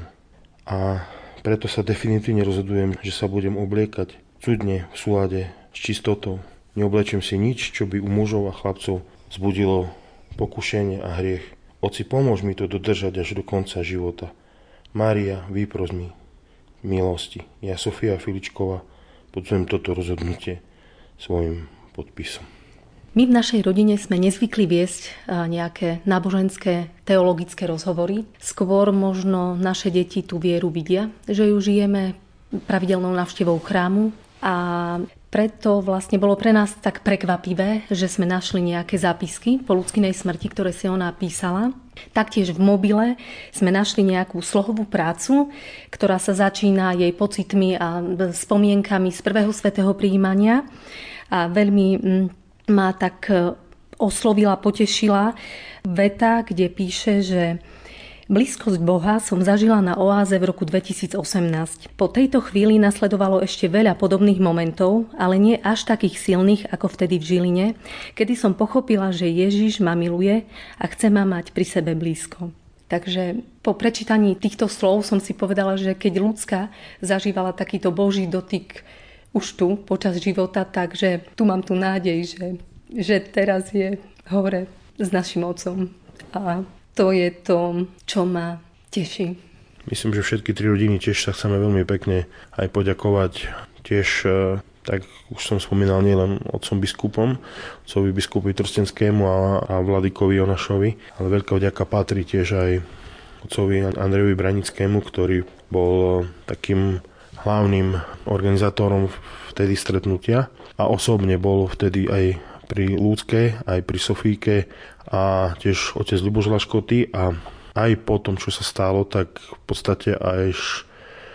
A preto sa definitívne rozhodujem, že sa budem obliekať cudne v súlade s čistotou. Neoblečím si nič, čo by u mužov a chlapcov vzbudilo pokušenie a hriech. Oci, pomôž mi to dodržať až do konca života. Mária, vypros mi milosti. Ja, Sofia Filičková, podporujem toto rozhodnutie svojim podpisom. My v našej rodine sme nezvykli viesť nejaké náboženské, teologické rozhovory. Skôr možno naše deti tú vieru vidia, že ju žijeme pravidelnou návštevou chrámu a preto vlastne bolo pre nás tak prekvapivé, že sme našli nejaké zápisky po Ľudskinej smrti, ktoré si ona písala. Taktiež v mobile sme našli nejakú slohovú prácu, ktorá sa začína jej pocitmi a spomienkami z prvého svätého prijímania. A veľmi ma tak oslovila, potešila veta, kde píše, že Blízkosť Boha som zažila na oáze v roku dvetisícosemnásť. Po tejto chvíli nasledovalo ešte veľa podobných momentov, ale nie až takých silných ako vtedy v Žiline, kedy som pochopila, že Ježiš ma miluje a chce ma mať pri sebe blízko. Takže po prečítaní týchto slov som si povedala, že keď ľudská zažívala takýto Boží dotyk už tu, počas života, takže tu mám tu nádej, že, že teraz je hore s našim Otcom. A to je to, čo ma teší. Myslím, že všetky tri rodiny tiež sa chceme veľmi pekne aj poďakovať. Tiež, tak už som spomínal, nielen otcom biskupom, otcovi biskupovi Trstenskému a, a Vladikovi Jonášovi, ale veľká vďaka patrí tiež aj otcovi Andrejovi Branickému, ktorý bol takým hlavným organizátorom vtedy stretnutia a osobne bol vtedy aj pri Lúcke, aj pri Sofíke a tiež otec Ľuboš Laškoty a aj po tom, čo sa stalo, tak v podstate až,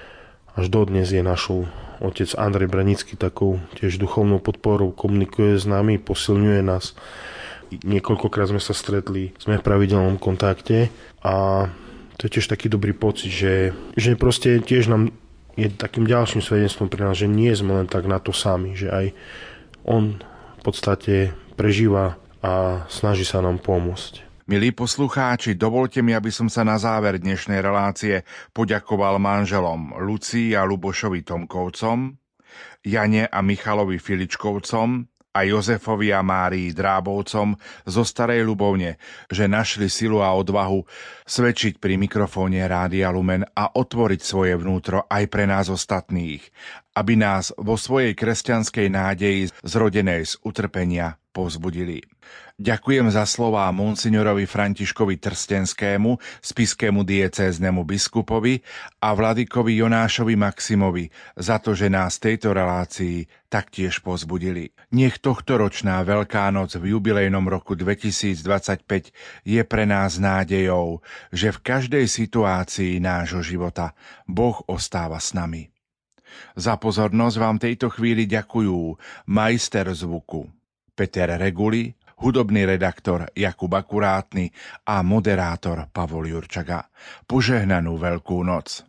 až dodnes je našou otec Andrej Branický takou tiež duchovnou podporou, komunikuje s nami, posilňuje nás. Niekoľkokrát sme sa stretli, sme v pravidelnom kontakte a to je tiež taký dobrý pocit, že, že proste tiež nám je takým ďalším svedectvom pre nás, že nie sme len tak na to sami, že aj on v podstate prežíva a snaží sa nám pomôcť. Milí poslucháči, dovolte mi, aby som sa na záver dnešnej relácie poďakoval manželom Lucii a Lubošovi Tomkovcom, Jane a Michalovi Filičkovcom a Jozefovi a Márii Drábovcom zo Starej Ľubovne, že našli silu a odvahu svedčiť pri mikrofóne Rádia Lumen a otvoriť svoje vnútro aj pre nás ostatných, aby nás vo svojej kresťanskej nádeji zrodenej z utrpenia povzbudili. Ďakujem za slová monsignorovi Františkovi Trstenskému, spiskému diecéznemu biskupovi a Vladikovi Jonášovi Maximovi za to, že nás v tejto relácii taktiež povzbudili. Nech tohtoročná Veľká noc v jubilejnom roku dvetisícdvadsaťpäť je pre nás nádejou, že v každej situácii nášho života Boh ostáva s nami. Za pozornosť vám tejto chvíli ďakujú majster zvuku Peter Reguli, hudobný redaktor Jakub Akurátny a moderátor Pavol Jurčaga. Požehnanú Veľkú noc.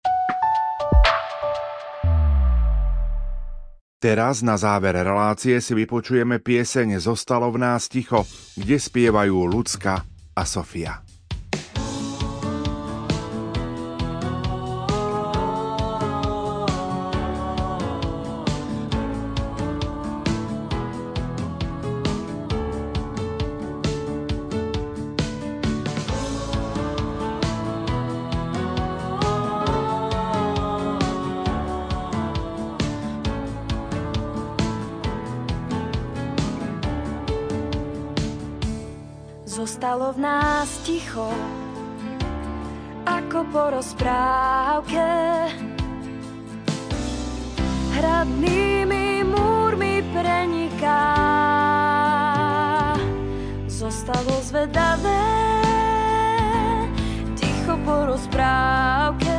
Teraz na záver relácie si vypočujeme pieseň Zostalo v nás ticho, kde spievajú Lucka a Sofia. Zostalo v nás ticho, ako po rozprávke. Hradnými múrmi preniká. Zostalo zvedavé, ticho po rozprávke.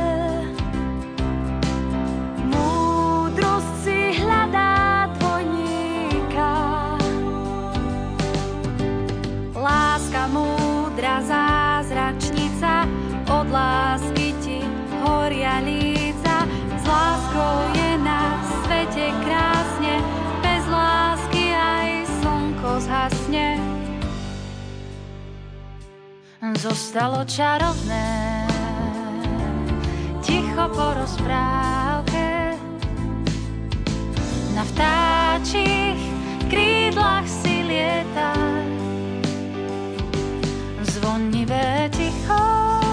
Múdrosť si hľadá dvojníka. Láska múdra zázračnica, od lásky ti horia líca. S láskou je na svete krásne, bez lásky aj slnko zhasne. Zostalo čarovné, ticho po rozprávke. Na vtáčich krídlach si lieta. Zvonivé ticho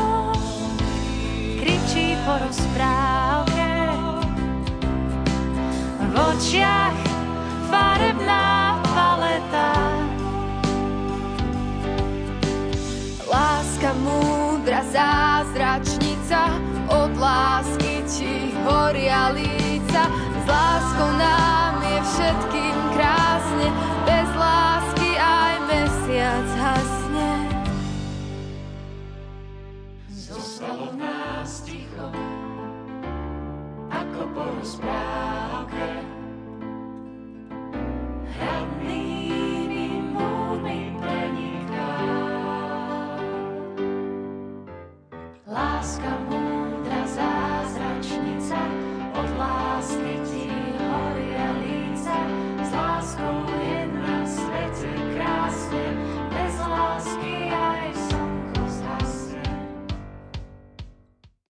kričí po rozprávke. V očiach farebná paleta. Láska múdra zázračnica, od lásky ti horia líca. S láskou nám je všetkým krásne, bez lásky aj mesiac hasne. Zostalo v nás ticho, ako po rozprávke. Hradnými múrmi preniká. Boha.